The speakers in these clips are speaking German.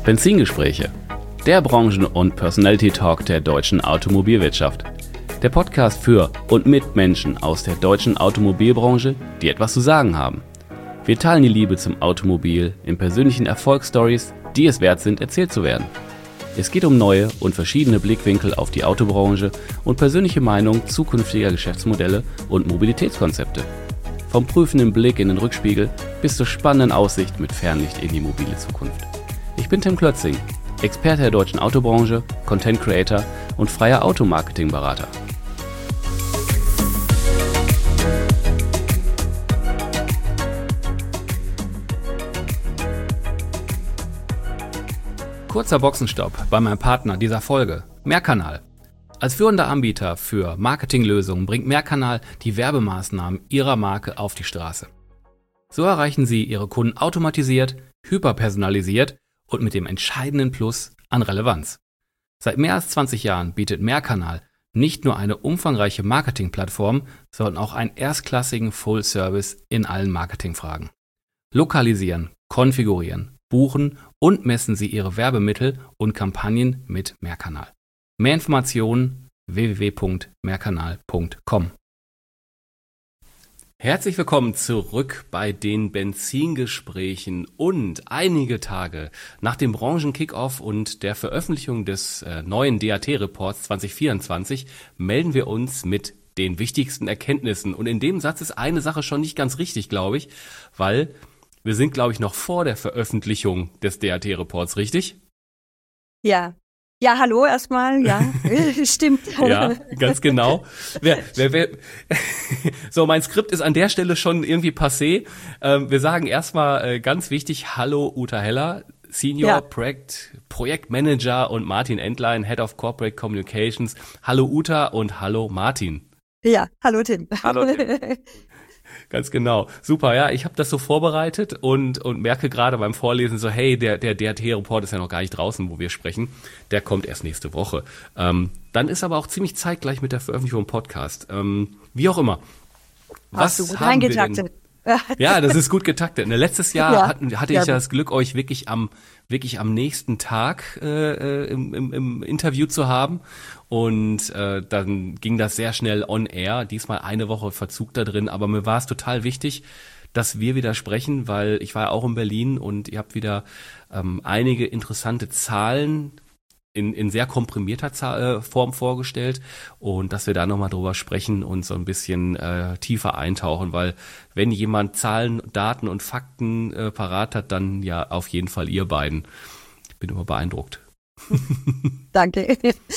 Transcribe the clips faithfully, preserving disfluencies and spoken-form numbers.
Benzingespräche, der Branchen- und Personality-Talk der deutschen Automobilwirtschaft. Der Podcast für und mit Menschen aus der deutschen Automobilbranche, die etwas zu sagen haben. Wir teilen die Liebe zum Automobil in persönlichen Erfolgsstories, die es wert sind, erzählt zu werden. Es geht um neue und verschiedene Blickwinkel auf die Autobranche und persönliche Meinungen zukünftiger Geschäftsmodelle und Mobilitätskonzepte. Vom prüfenden Blick in den Rückspiegel bis zur spannenden Aussicht mit Fernlicht in die mobile Zukunft. Ich bin Tim Klötzing, Experte der deutschen Autobranche, Content Creator und freier Automarketing-Berater. Kurzer Boxenstopp bei meinem Partner dieser Folge, Mehrkanal. Als führender Anbieter für Marketinglösungen bringt Mehrkanal die Werbemaßnahmen Ihrer Marke auf die Straße. So erreichen Sie Ihre Kunden automatisiert, hyperpersonalisiert und mit dem entscheidenden Plus an Relevanz. Seit mehr als zwanzig Jahren bietet Mehrkanal nicht nur eine umfangreiche Marketingplattform, sondern auch einen erstklassigen Full-Service in allen Marketingfragen. Lokalisieren, konfigurieren, buchen und messen Sie Ihre Werbemittel und Kampagnen mit Mehrkanal. Mehr Informationen w w w punkt mehrkanal punkt com. Herzlich willkommen zurück bei den Benzingesprächen und einige Tage nach dem Branchen-Kick-Off und der Veröffentlichung des äh, neuen D A T-Reports zwanzig vierundzwanzig melden wir uns mit den wichtigsten Erkenntnissen. Und in dem Satz ist eine Sache schon nicht ganz richtig, glaube ich, weil wir sind, glaube ich, noch vor der Veröffentlichung des D A T-Reports, richtig? Ja. Ja, hallo erstmal, ja, stimmt. Ja, ganz genau. Wer, wer, wer, so, mein Skript ist an der Stelle schon irgendwie passé. Ähm, wir sagen erstmal äh, ganz wichtig, hallo Uta Heller, Senior ja. Projekt, Projektmanager und Martin Entlein, Head of Corporate Communications. Hallo Uta und hallo Martin. Ja, hallo Tim. Hallo Tim. Ganz genau. Super, ja, ich habe das so vorbereitet und und merke gerade beim Vorlesen so, hey, der der D A T-Report ist ja noch gar nicht draußen, wo wir sprechen. Der kommt erst nächste Woche. Ähm, dann ist aber auch ziemlich zeitgleich mit der Veröffentlichung im Podcast. Ähm, wie auch immer. Was Hast du gut eingetaktet. Ja, das ist gut getaktet. Ne, letztes Jahr ja, hatten, hatte ich ja das Glück, euch wirklich am wirklich am nächsten Tag äh, im, im, im Interview zu haben. Und äh, dann ging das sehr schnell on air. Diesmal eine Woche Verzug da drin. Aber mir war es total wichtig, dass wir wieder sprechen, weil ich war ja auch in Berlin und ihr habt wieder ähm, einige interessante Zahlen in, in sehr komprimierter Zahl, äh, Form vorgestellt und dass wir da nochmal drüber sprechen und so ein bisschen äh, tiefer eintauchen, weil wenn jemand Zahlen, Daten und Fakten äh, parat hat, dann ja auf jeden Fall ihr beiden. Ich bin immer beeindruckt. Danke.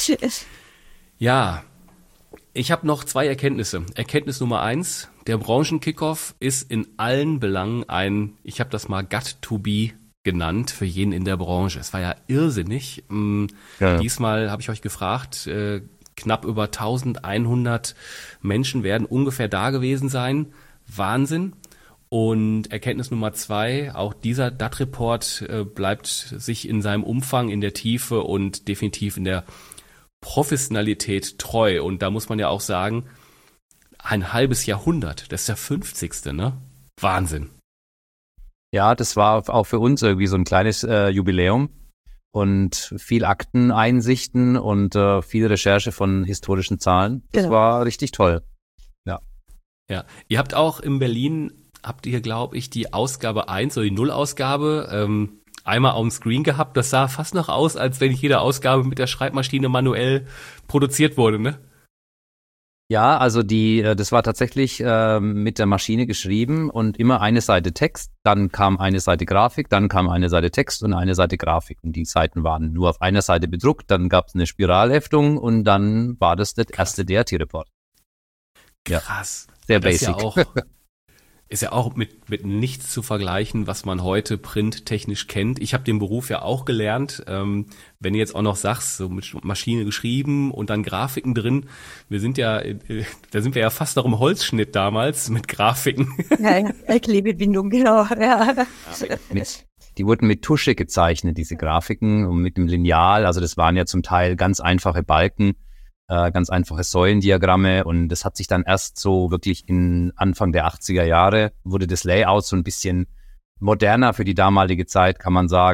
Ja, ich habe noch zwei Erkenntnisse. Erkenntnis Nummer eins, der Branchen-Kickoff ist in allen Belangen ein, ich habe das mal Got to be genannt für jeden in der Branche. Es war ja irrsinnig. Ja. Diesmal habe ich euch gefragt, äh, knapp über eintausendeinhundert Menschen werden ungefähr da gewesen sein. Wahnsinn. Und Erkenntnis Nummer zwei, auch dieser D A T-Report äh, bleibt sich in seinem Umfang, in der Tiefe und definitiv in der Professionalität treu. Und da muss man ja auch sagen, ein halbes Jahrhundert, das ist der fünfzigste, ne? Wahnsinn. Ja, das war auch für uns irgendwie so ein kleines äh, Jubiläum und viel Akteneinsichten und äh, viel Recherche von historischen Zahlen. Das genau. war richtig toll. Ja. Ja, ihr habt auch in Berlin, habt ihr, glaube ich, die Ausgabe eins oder die Null-Ausgabe ähm, einmal auf dem Screen gehabt. Das sah fast noch aus, als wenn jede Ausgabe mit der Schreibmaschine manuell produziert wurde, ne? Ja, also die, das war tatsächlich äh, mit der Maschine geschrieben und immer eine Seite Text, dann kam eine Seite Grafik, dann kam eine Seite Text und eine Seite Grafik. Und die Seiten waren nur auf einer Seite bedruckt, dann gab es eine Spiralheftung und dann war das der erste D A T-Report. Krass. Ja, sehr das basic. Ist ja auch, ist ja auch mit, mit nichts zu vergleichen, was man heute printtechnisch kennt. Ich habe den Beruf ja auch gelernt. Ähm, wenn du jetzt auch noch sagst, so mit Maschine geschrieben und dann Grafiken drin. Wir sind ja, äh, da sind wir ja fast noch im Holzschnitt damals mit Grafiken. Ja, ja, Klebebindung, genau. Ja. Mit, die wurden mit Tusche gezeichnet, diese Grafiken, und mit dem Lineal. Also das waren ja zum Teil ganz einfache Balken, äh, ganz einfache Säulendiagramme. Und das hat sich dann erst so wirklich in Anfang der achtziger Jahre, wurde das Layout so ein bisschen moderner für die damalige Zeit, kann man sagen.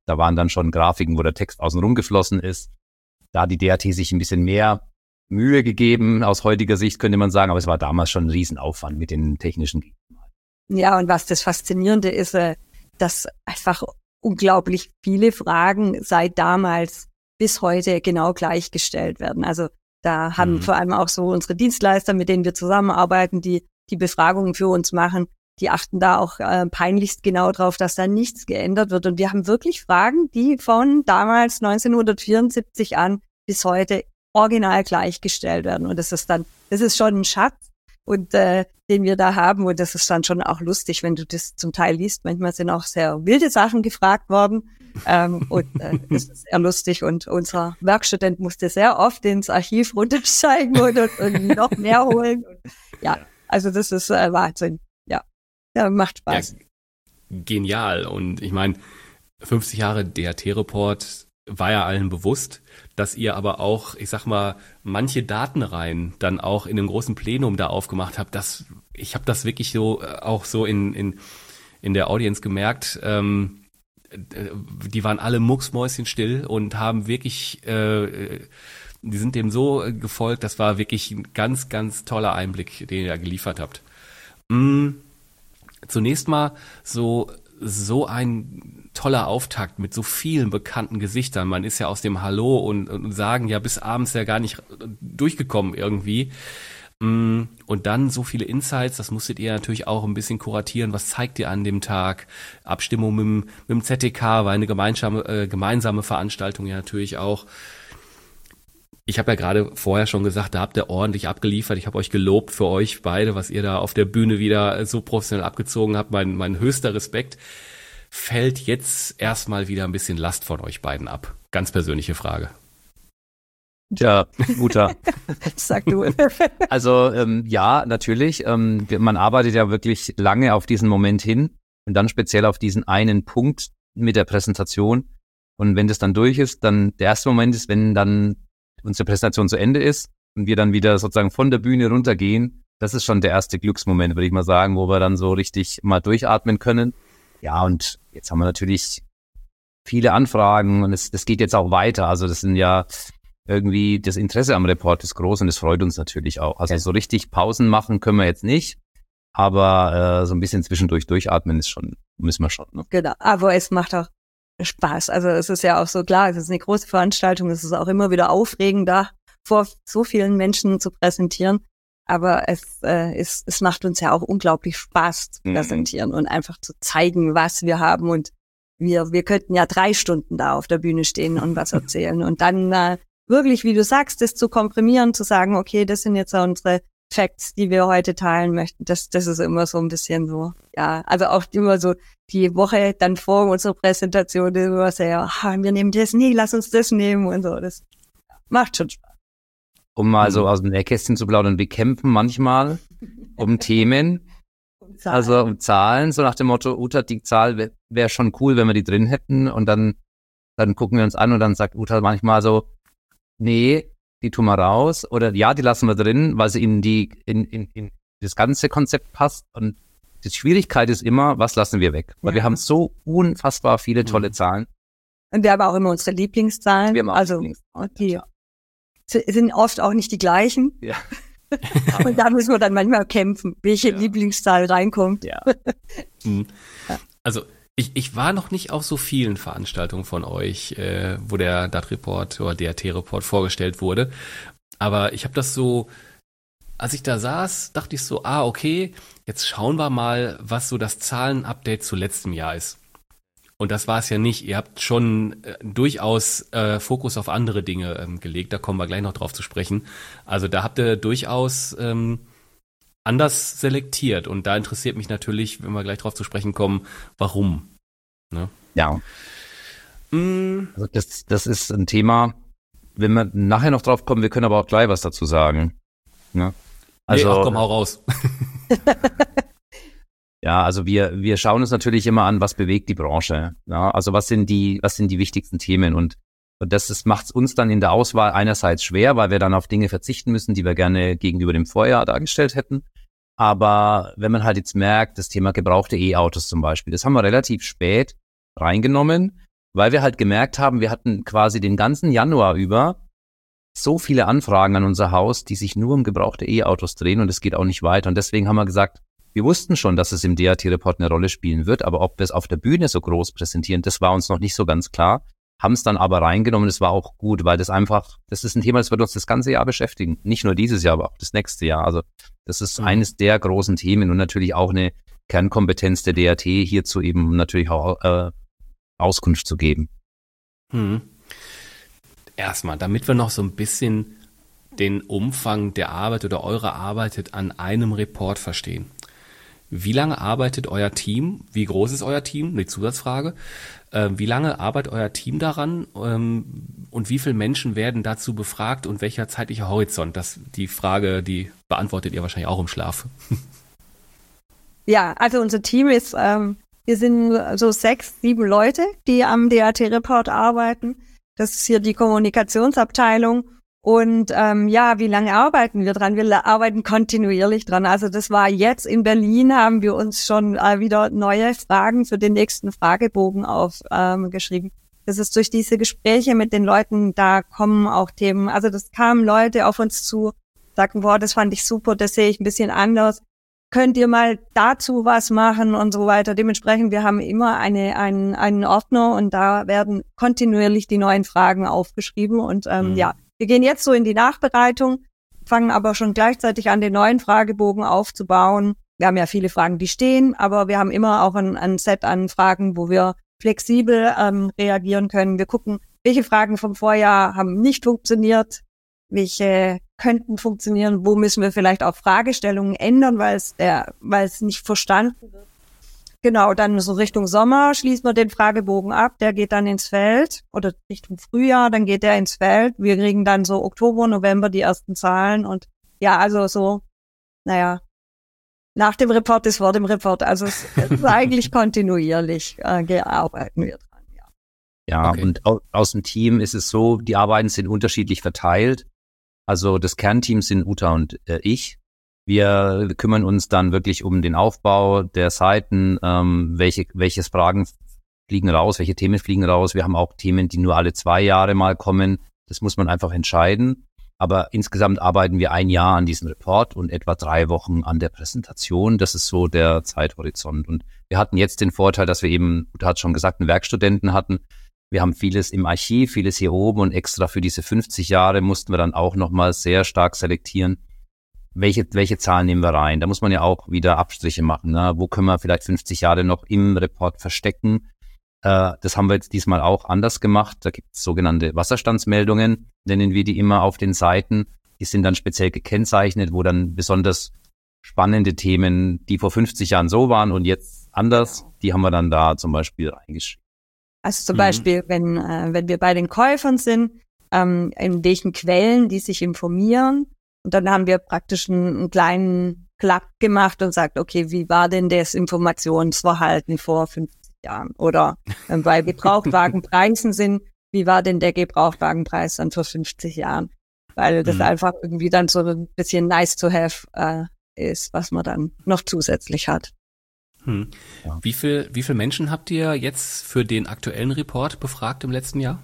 Da waren dann schon Grafiken, wo der Text außen rum geflossen ist. Da hat die D A T sich ein bisschen mehr Mühe gegeben, aus heutiger Sicht könnte man sagen, aber es war damals schon ein Riesenaufwand mit den technischen Gegebenheiten. Ja, und was das Faszinierende ist, äh, dass einfach unglaublich viele Fragen seit damals bis heute genau gleichgestellt werden. Also da haben mhm. vor allem auch so unsere Dienstleister, mit denen wir zusammenarbeiten, die die Befragungen für uns machen, die achten da auch äh, peinlichst genau drauf, dass da nichts geändert wird. Und wir haben wirklich Fragen, die von damals neunzehnhundertvierundsiebzig an bis heute original gleichgestellt werden. Und das ist dann, das ist schon ein Schatz, und äh, den wir da haben. Und das ist dann schon auch lustig, wenn du das zum Teil liest. Manchmal sind auch sehr wilde Sachen gefragt worden. Ähm, und äh, das ist sehr lustig. Und unser Werkstudent musste sehr oft ins Archiv runtersteigen und, und, und noch mehr holen. Und, ja, also das ist äh, Wahnsinn. Ja, ja, macht Spaß. Ja, genial. Und ich meine, fünfzig Jahre D A T-Report war ja allen bewusst, dass ihr aber auch, ich sag mal, manche Datenreihen dann auch in einem großen Plenum da aufgemacht habt. Das, ich habe das wirklich so äh, auch so in in in der Audience gemerkt. Ähm, die waren alle mucksmäuschenstill und haben wirklich, äh, die sind dem so gefolgt. Das war wirklich ein ganz, ganz toller Einblick, den ihr da geliefert habt. Mm, zunächst mal so so ein toller Auftakt mit so vielen bekannten Gesichtern. Man ist ja aus dem Hallo und, und sagen ja bis abends ja gar nicht durchgekommen irgendwie. Und dann so viele Insights, das musstet ihr natürlich auch ein bisschen kuratieren. Was zeigt ihr an dem Tag? Abstimmung mit dem, mit dem Z D K war eine gemeinsame, äh, gemeinsame Veranstaltung ja natürlich auch. Ich habe ja gerade vorher schon gesagt, da habt ihr ordentlich abgeliefert. Ich habe euch gelobt für euch beide, was ihr da auf der Bühne wieder so professionell abgezogen habt. Mein, mein höchster Respekt. Fällt jetzt erstmal wieder ein bisschen Last von euch beiden ab? Ganz persönliche Frage. Tja, Uta. Sag du. Also ähm, ja, natürlich. Ähm, man arbeitet ja wirklich lange auf diesen Moment hin und dann speziell auf diesen einen Punkt mit der Präsentation. Und wenn das dann durch ist, dann der erste Moment ist, wenn dann unsere Präsentation zu Ende ist und wir dann wieder sozusagen von der Bühne runtergehen. Das ist schon der erste Glücksmoment, würde ich mal sagen, wo wir dann so richtig mal durchatmen können. Ja, und jetzt haben wir natürlich viele Anfragen und es, das geht jetzt auch weiter. Also das sind ja irgendwie, das Interesse am Report ist groß und es freut uns natürlich auch. Also so richtig Pausen machen können wir jetzt nicht, aber äh, so ein bisschen zwischendurch durchatmen ist schon, müssen wir schon. Ne? Genau, aber es macht auch Spaß. Also es ist ja auch so klar, es ist eine große Veranstaltung, es ist auch immer wieder aufregend, da vor so vielen Menschen zu präsentieren. Aber es, äh, es, es macht uns ja auch unglaublich Spaß zu präsentieren mhm. und einfach zu zeigen, was wir haben. Und wir, wir könnten ja drei Stunden da auf der Bühne stehen und was erzählen. Und dann äh, wirklich, wie du sagst, das zu komprimieren, zu sagen, okay, das sind jetzt unsere Facts, die wir heute teilen möchten. Das, das ist immer so ein bisschen so, ja, also auch immer so die Woche dann vor unserer Präsentation immer sehr, ah, wir nehmen das, nee, lass uns das nehmen und so. Das macht schon Spaß. Um mal so aus dem Nähkästchen zu plaudern, wir kämpfen manchmal um Themen, um also um Zahlen, so nach dem Motto, Uta, die Zahl wäre wär schon cool, wenn wir die drin hätten und dann, dann gucken wir uns an und dann sagt Uta manchmal so, nee, die tun wir raus oder ja, die lassen wir drin, weil sie in die in, in, in das ganze Konzept passt und die Schwierigkeit ist immer, was lassen wir weg? Weil ja. wir haben so unfassbar viele tolle mhm. Zahlen. Und wir haben auch immer unsere Lieblingszahlen. Wir haben auch also Lieblingszahlen, die ja. sind oft auch nicht die gleichen. Ja. Und da müssen wir dann manchmal kämpfen, welche ja. Lieblingszahl reinkommt. Ja. mhm. Also Ich, ich war noch nicht auf so vielen Veranstaltungen von euch, äh, wo der D A T-Report oder D A T-Report vorgestellt wurde. Aber ich habe das so, als ich da saß, dachte ich so, ah, okay, jetzt schauen wir mal, was so das Zahlenupdate zu letztem Jahr ist. Und das war es ja nicht. Ihr habt schon äh, durchaus äh, Fokus auf andere Dinge ähm, gelegt. Da kommen wir gleich noch drauf zu sprechen. Also da habt ihr durchaus ähm, anders selektiert. Und da interessiert mich natürlich, wenn wir gleich drauf zu sprechen kommen, warum. Ne? Ja. Mm. Also das, das ist ein Thema, wenn wir nachher noch drauf kommen, wir können aber auch gleich was dazu sagen. Ne? Also, nee, ach komm, hau raus. Ja, also wir wir schauen uns natürlich immer an, was bewegt die Branche. Ja, also was sind die was sind die wichtigsten Themen und, und das macht es uns dann in der Auswahl einerseits schwer, weil wir dann auf Dinge verzichten müssen, die wir gerne gegenüber dem Vorjahr dargestellt hätten. Aber wenn man halt jetzt merkt, das Thema gebrauchte E-Autos zum Beispiel, das haben wir relativ spät reingenommen, weil wir halt gemerkt haben, wir hatten quasi den ganzen Januar über so viele Anfragen an unser Haus, die sich nur um gebrauchte E-Autos drehen und es geht auch nicht weiter. Und deswegen haben wir gesagt, wir wussten schon, dass es im D A T-Report eine Rolle spielen wird, aber ob wir es auf der Bühne so groß präsentieren, das war uns noch nicht so ganz klar. Haben es dann aber reingenommen, das war auch gut, weil das einfach, das ist ein Thema, das wird uns das ganze Jahr beschäftigen. Nicht nur dieses Jahr, aber auch das nächste Jahr. Also das ist mhm. eines der großen Themen und natürlich auch eine Kernkompetenz der D A T, hierzu eben natürlich auch äh, Auskunft zu geben. Hm. Erstmal, damit wir noch so ein bisschen den Umfang der Arbeit oder eure Arbeit an einem Report verstehen. Wie lange arbeitet euer Team? Wie groß ist euer Team? Eine Zusatzfrage. Äh, wie lange arbeitet euer Team daran? Ähm, und wie viele Menschen werden dazu befragt und welcher zeitliche Horizont? Das, die Frage, die beantwortet ihr wahrscheinlich auch im Schlaf. Ja, also unser Team ist, ähm, wir sind so sechs, sieben Leute, die am D A T-Report arbeiten. Das ist hier die Kommunikationsabteilung. Und ähm, ja, wie lange arbeiten wir dran? Wir arbeiten kontinuierlich dran. Also das war jetzt in Berlin, haben wir uns schon äh, wieder neue Fragen für den nächsten Fragebogen aufgeschrieben. Ähm, das ist durch diese Gespräche mit den Leuten, da kommen auch Themen. Also das kamen Leute auf uns zu, sagten, boah, das fand ich super, das sehe ich ein bisschen anders. Könnt ihr mal dazu was machen und so weiter. Dementsprechend, wir haben immer eine, einen, einen Ordner und da werden kontinuierlich die neuen Fragen aufgeschrieben. Und ähm, mhm. ja, wir gehen jetzt so in die Nachbereitung, fangen aber schon gleichzeitig an, den neuen Fragebogen aufzubauen. Wir haben ja viele Fragen, die stehen, aber wir haben immer auch ein, ein Set an Fragen, wo wir flexibel ähm, reagieren können. Wir gucken, welche Fragen vom Vorjahr haben nicht funktioniert, welche könnten funktionieren, wo müssen wir vielleicht auch Fragestellungen ändern, weil es der, weil es nicht verstanden wird. Genau, dann so Richtung Sommer schließen wir den Fragebogen ab, der geht dann ins Feld oder Richtung Frühjahr, dann geht der ins Feld. Wir kriegen dann so Oktober, November die ersten Zahlen und ja, also so, naja, nach dem Report ist vor dem Report, also es ist eigentlich kontinuierlich äh, arbeiten wir dran, ja. Ja, okay. Und aus, aus dem Team ist es so, die Arbeiten sind unterschiedlich verteilt. Also das Kernteam sind Uta und äh, ich. Wir kümmern uns dann wirklich um den Aufbau der Seiten, ähm, welche welches Fragen fliegen raus, welche Themen fliegen raus. Wir haben auch Themen, die nur alle zwei Jahre mal kommen. Das muss man einfach entscheiden. Aber insgesamt arbeiten wir ein Jahr an diesem Report und etwa drei Wochen an der Präsentation. Das ist so der Zeithorizont. Und wir hatten jetzt den Vorteil, dass wir eben, Uta hat schon gesagt, einen Werkstudenten hatten. Wir haben vieles im Archiv, vieles hier oben und extra für diese fünfzig Jahre mussten wir dann auch nochmal sehr stark selektieren, welche welche Zahlen nehmen wir rein. Da muss man ja auch wieder Abstriche machen. Ne? Wo können wir vielleicht fünfzig Jahre noch im Report verstecken? Äh, das haben wir jetzt diesmal auch anders gemacht. Da gibt es sogenannte Wasserstandsmeldungen, nennen wir die immer auf den Seiten. Die sind dann speziell gekennzeichnet, wo dann besonders spannende Themen, die vor fünfzig Jahren so waren und jetzt anders, die haben wir dann da zum Beispiel reingeschrieben. Also zum mhm. Beispiel, wenn äh, wenn wir bei den Käufern sind, ähm, in welchen Quellen die sich informieren. Und dann haben wir praktisch einen, einen kleinen Klapp gemacht und sagt, okay, wie war denn das Informationsverhalten vor fünfzig Jahren? Oder äh, bei Gebrauchtwagenpreisen sind, wie war denn der Gebrauchtwagenpreis dann vor fünfzig Jahren? Weil das mhm. einfach irgendwie dann so ein bisschen nice to have äh, ist, was man dann noch zusätzlich hat. Hm. Ja. Wie viel, wie viele Menschen habt ihr jetzt für den aktuellen Report befragt im letzten Jahr?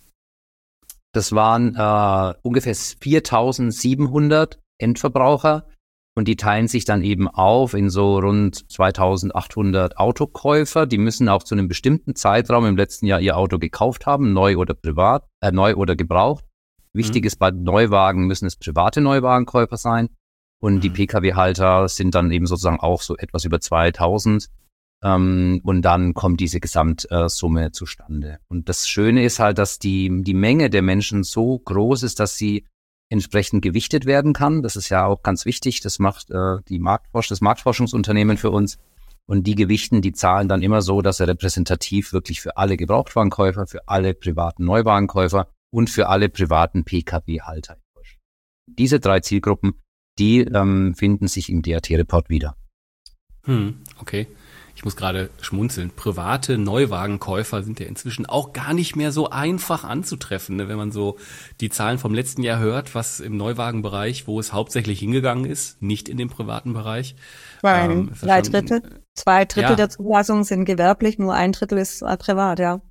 Das waren äh, ungefähr viertausendsiebenhundert Endverbraucher und die teilen sich dann eben auf in so rund zweitausendachthundert Autokäufer. Die müssen auch zu einem bestimmten Zeitraum im letzten Jahr ihr Auto gekauft haben, neu oder privat, äh, neu oder gebraucht. Wichtig mhm. ist, bei Neuwagen müssen es private Neuwagenkäufer sein. Und die P K W-Halter sind dann eben sozusagen auch so etwas über zweitausend. Ähm, und dann kommt diese Gesamtsumme äh, zustande. Und das Schöne ist halt, dass die, die Menge der Menschen so groß ist, dass sie entsprechend gewichtet werden kann. Das ist ja auch ganz wichtig. Das macht äh, die Marktforsch- das Marktforschungsunternehmen für uns. Und die gewichten die Zahlen dann immer so, dass er repräsentativ wirklich für alle Gebrauchtwagenkäufer, für alle privaten Neuwagenkäufer und für alle privaten P K W-Halter. Diese drei Zielgruppen, die ähm, finden sich im D A T-Report wieder. Hm, okay. Ich muss gerade schmunzeln. Private Neuwagenkäufer sind ja inzwischen auch gar nicht mehr so einfach anzutreffen, ne? Wenn man so die Zahlen vom letzten Jahr hört, was im Neuwagenbereich, wo es hauptsächlich hingegangen ist, nicht in dem privaten Bereich. Nein, ähm, drei Drittel, zwei Drittel ja. der Zulassungen sind gewerblich, nur ein Drittel ist äh, privat, ja.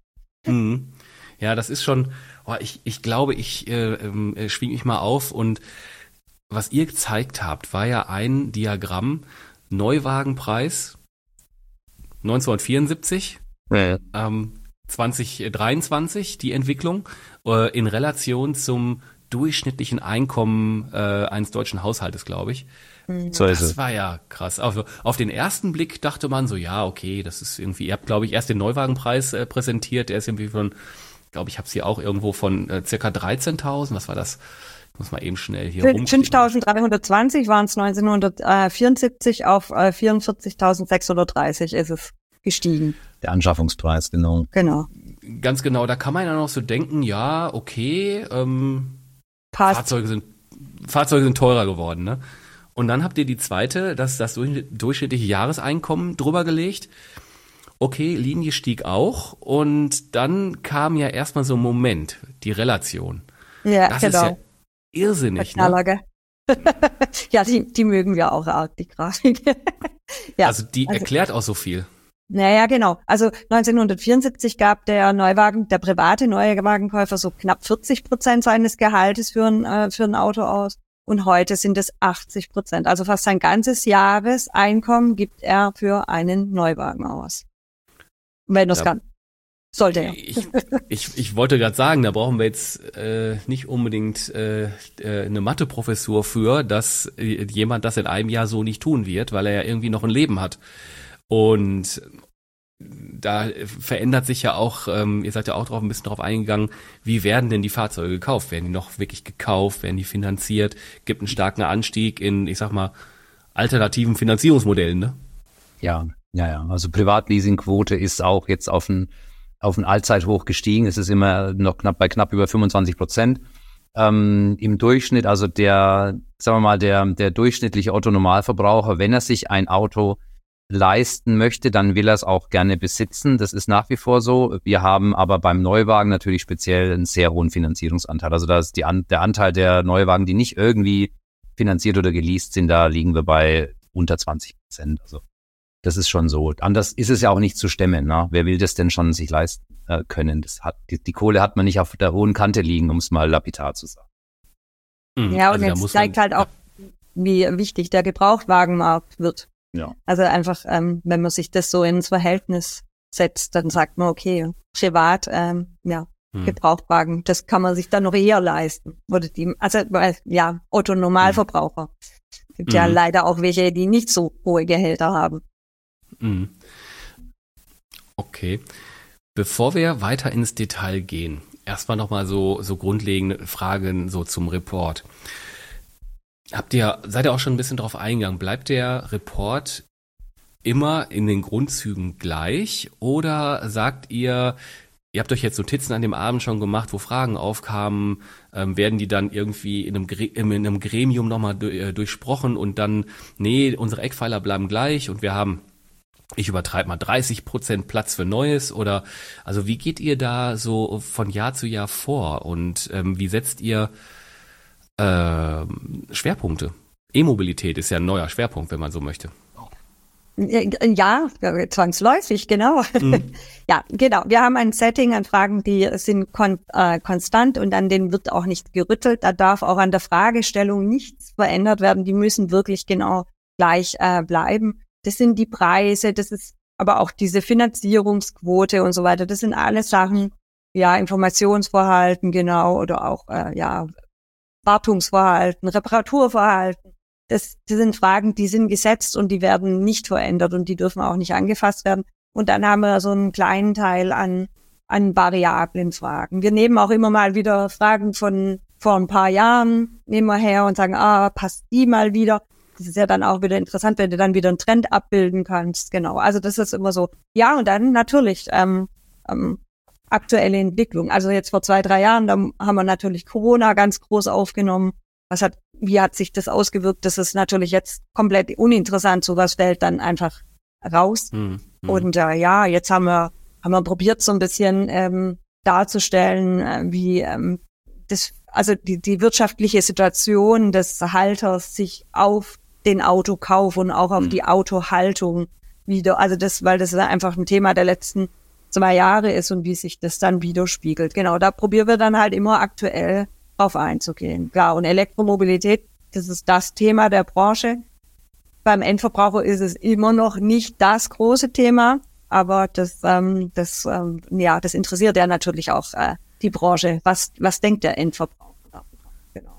Mhm. Ja, das ist schon, oh, ich, ich glaube, ich äh, äh, schwing mich mal auf und was ihr gezeigt habt, war ja ein Diagramm, Neuwagenpreis neunzehnhundertvierundsiebzig, Ja. ähm, zwanzig dreiundzwanzig die Entwicklung äh, in Relation zum durchschnittlichen Einkommen äh, eines deutschen Haushaltes, glaube ich. So ist Das es. war ja krass. Also auf den ersten Blick dachte man so, ja, okay, das ist irgendwie, ihr habt, glaube ich, erst den Neuwagenpreis äh, präsentiert, der ist irgendwie von, glaube ich, habe es hier auch irgendwo von äh, circa dreizehntausend, was war das? Ich muss mal eben schnell hier rum. fünftausenddreihundertzwanzig waren es neunzehnhundertvierundsiebzig, auf äh, vierundvierzigtausendsechshundertdreißig ist es gestiegen. Der Anschaffungspreis, genau. Genau. Ganz genau, da kann man ja noch so denken, ja, okay, ähm, Passt. Fahrzeuge sind, Fahrzeuge sind teurer geworden, ne? Und dann habt ihr die zweite, das das durchschnittliche Jahreseinkommen drüber gelegt. Okay, Linie stieg auch und dann kam ja erstmal so ein Moment, die Relation. Ja, Das genau. ist ja irrsinnig, ne? Knaller, gell? Ja, die, die mögen wir auch arg, die Grafik. Ja, Also die also- erklärt auch so viel. Naja, genau. Also neunzehnhundertvierundsiebzig gab der Neuwagen, der private Neuwagenkäufer so knapp vierzig Prozent seines Gehaltes für ein, äh, für ein Auto aus. Und heute sind es achtzig Prozent. Also fast sein ganzes Jahreseinkommen gibt er für einen Neuwagen aus. Wenn er es Ja. kann. Sollte er. Ich, ich, ich wollte gerade sagen, da brauchen wir jetzt äh, nicht unbedingt äh, äh, eine Matheprofessur für, dass äh, jemand das in einem Jahr so nicht tun wird, weil er ja irgendwie noch ein Leben hat. Und da verändert sich ja auch, ähm, ihr seid ja auch drauf ein bisschen drauf eingegangen, wie werden denn die Fahrzeuge gekauft? Werden die noch wirklich gekauft? Werden die finanziert? Gibt einen starken Anstieg in, ich sag mal, alternativen Finanzierungsmodellen, ne? Ja, ja, ja. Also Privatleasingquote ist auch jetzt auf ein, auf ein Allzeithoch gestiegen. Es ist immer noch knapp bei knapp über fünfundzwanzig Prozent. Ähm, im Durchschnitt, also der, sagen wir mal, der, der durchschnittliche Otto-Normalverbraucher, wenn er sich ein Auto leisten möchte, dann will er es auch gerne besitzen. Das ist nach wie vor so. Wir haben aber beim Neuwagen natürlich speziell einen sehr hohen Finanzierungsanteil. Also da ist die An- der Anteil der Neuwagen, die nicht irgendwie finanziert oder geleast sind, da liegen wir bei unter zwanzig Prozent. Also das ist schon so. Anders ist es ja auch nicht zu stemmen. Ne? Wer will das denn schon sich leisten äh, können? Das hat, die, die Kohle hat man nicht auf der hohen Kante liegen, um es mal lapidar zu sagen. Mhm. Ja, und Also da jetzt muss zeigt man- halt auch, wie wichtig der Gebrauchtwagenmarkt wird. Ja. Also einfach, ähm, wenn man sich das so ins Verhältnis setzt, dann sagt man, okay, privat, ähm, ja, Hm. Gebrauchtwagen, das kann man sich dann noch eher leisten. Oder die, also äh, ja, Otto-Normalverbraucher. Gibt ja Mhm. leider auch welche, die nicht so hohe Gehälter haben. Mhm. Okay. Bevor wir weiter ins Detail gehen, erstmal nochmal so, so grundlegende Fragen so zum Report. Habt ihr, seid ihr auch schon ein bisschen drauf eingegangen? Bleibt der Report immer in den Grundzügen gleich oder sagt ihr, ihr habt euch jetzt Notizen an dem Abend schon gemacht, wo Fragen aufkamen, ähm, werden die dann irgendwie in einem, Gre- in einem Gremium nochmal du- äh, durchsprochen und dann, nee, unsere Eckpfeiler bleiben gleich und wir haben, ich übertreibe mal, dreißig Prozent Platz für Neues oder, also wie geht ihr da so von Jahr zu Jahr vor und ähm, wie setzt ihr ähm, Schwerpunkte? E-Mobilität ist ja ein neuer Schwerpunkt, wenn man so möchte. Ja, zwangsläufig, genau. Mhm. Ja, genau. Wir haben ein Setting an Fragen, die sind kon äh, konstant und an denen wird auch nicht gerüttelt. Da darf auch an der Fragestellung nichts verändert werden. Die müssen wirklich genau gleich äh, bleiben. Das sind die Preise, das ist aber auch diese Finanzierungsquote und so weiter. Das sind alles Sachen, ja, Informationsverhalten, genau, oder auch, äh, ja, Wartungsverhalten, Reparaturverhalten. Das, das sind Fragen, die sind gesetzt und die werden nicht verändert und die dürfen auch nicht angefasst werden. Und dann haben wir so einen kleinen Teil an, an variablen Fragen. Wir nehmen auch immer mal wieder Fragen von vor ein paar Jahren, nehmen wir her und sagen, ah, passt die mal wieder. Das ist ja dann auch wieder interessant, wenn du dann wieder einen Trend abbilden kannst. Genau, also das ist immer so. Ja, und dann natürlich ähm, ähm, aktuelle Entwicklung. Also jetzt vor zwei, drei Jahren, da haben wir natürlich Corona ganz groß aufgenommen. Was hat, wie hat sich das ausgewirkt? Das ist natürlich jetzt komplett uninteressant. Sowas fällt dann einfach raus. Mhm. Mhm. Und äh, ja, jetzt haben wir haben wir probiert, so ein bisschen ähm, darzustellen, äh, wie ähm, das, also die, die wirtschaftliche Situation des Halters sich auf den Autokauf und auch auf Mhm. die Autohaltung wieder, also das, weil das ist einfach ein Thema der letzten zwei Jahre ist und wie sich das dann widerspiegelt. Genau, da probieren wir dann halt immer aktuell drauf einzugehen. Klar, und Elektromobilität, das ist das Thema der Branche. Beim Endverbraucher ist es immer noch nicht das große Thema, aber das, ähm, das, ähm, ja, das interessiert ja natürlich auch äh, die Branche. Was, was denkt der Endverbraucher darüber? Genau.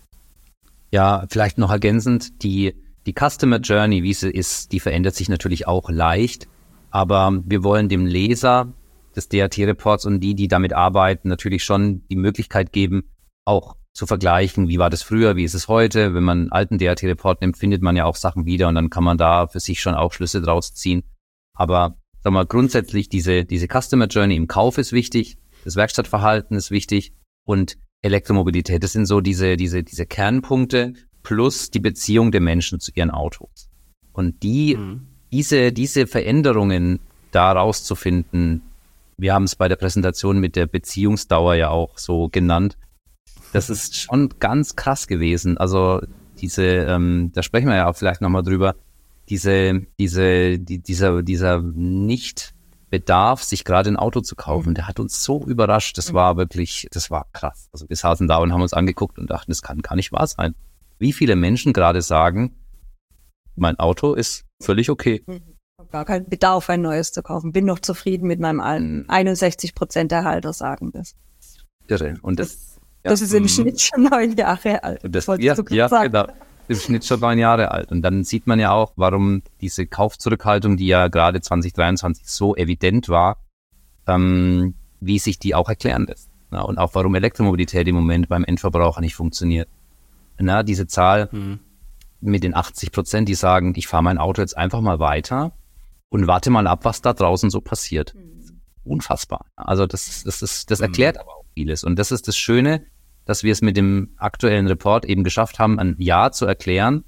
Ja, vielleicht noch ergänzend, die, die Customer Journey, wie sie ist, die verändert sich natürlich auch leicht, aber wir wollen dem Leser des D A T-Reports und die, die damit arbeiten, natürlich schon die Möglichkeit geben, auch zu vergleichen, wie war das früher, wie ist es heute. Wenn man einen alten D A T-Report nimmt, findet man ja auch Sachen wieder und dann kann man da für sich schon auch Schlüsse draus ziehen. Aber sagen wir mal, grundsätzlich diese, diese Customer Journey im Kauf ist wichtig, das Werkstattverhalten ist wichtig und Elektromobilität, das sind so diese, diese, diese Kernpunkte plus die Beziehung der Menschen zu ihren Autos. Und die, mhm. diese, diese Veränderungen da rauszufinden, wir haben es bei der Präsentation mit der Beziehungsdauer ja auch so genannt, das ist schon ganz krass gewesen. Also diese, ähm, da sprechen wir ja auch vielleicht nochmal drüber, diese, diese, die, dieser, dieser Nicht-Bedarf, sich gerade ein Auto zu kaufen, der hat uns so überrascht. Das war wirklich, das war krass. Also wir saßen da und haben uns angeguckt und dachten, das kann gar nicht wahr sein. Wie viele Menschen gerade sagen, mein Auto ist völlig okay. Ich habe gar keinen Bedarf, ein neues zu kaufen. Bin noch zufrieden mit meinem alten. einundsechzig Prozent der Halter sagen das. Irre. Und das, das Das ist im mhm. Schnitt schon neun Jahre alt. Das, ja, ja genau. Im Schnitt schon neun Jahre alt. Und dann sieht man ja auch, warum diese Kaufzurückhaltung, die ja gerade zwanzig dreiundzwanzig so evident war, ähm, wie sich die auch erklären lässt. Na, und auch warum Elektromobilität im Moment beim Endverbraucher nicht funktioniert. Na, diese Zahl mhm. mit den achtzig Prozent, die sagen, ich fahre mein Auto jetzt einfach mal weiter und warte mal ab, was da draußen so passiert. Mhm. Unfassbar. Also das, das, ist, das erklärt mhm. aber auch vieles. Und das ist das Schöne, dass wir es mit dem aktuellen Report eben geschafft haben, ein Jahr zu erklären,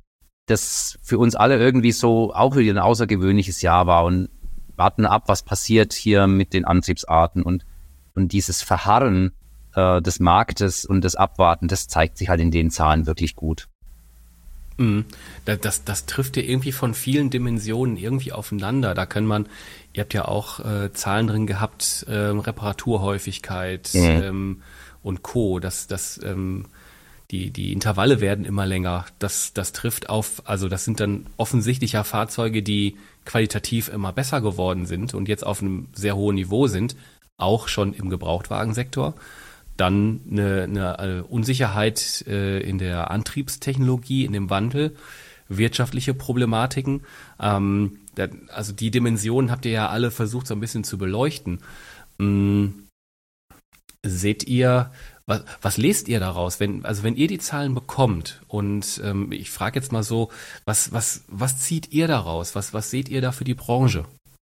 das für uns alle irgendwie so auch wieder ein außergewöhnliches Jahr war und warten ab, was passiert hier mit den Antriebsarten und, und dieses Verharren äh, des Marktes und das Abwarten, das zeigt sich halt in den Zahlen wirklich gut. Mhm. Das, das, das trifft ja irgendwie von vielen Dimensionen irgendwie aufeinander. Da kann man, ihr habt ja auch äh, Zahlen drin gehabt, äh, Reparaturhäufigkeit, mhm. ähm, und Co. Das, das, ähm, die, die Intervalle werden immer länger. Das, das trifft auf, also das sind dann offensichtlich ja Fahrzeuge, die qualitativ immer besser geworden sind und jetzt auf einem sehr hohen Niveau sind, auch schon im Gebrauchtwagensektor. Dann eine, eine Unsicherheit äh, in der Antriebstechnologie, in dem Wandel, wirtschaftliche Problematiken. Ähm, da, also die Dimensionen habt ihr ja alle versucht so ein bisschen zu beleuchten. Mm. Seht ihr, was, was lest ihr daraus, wenn, also wenn ihr die Zahlen bekommt und ähm, ich frage jetzt mal so, was, was, was zieht ihr daraus? Was, was seht ihr da für die Branche?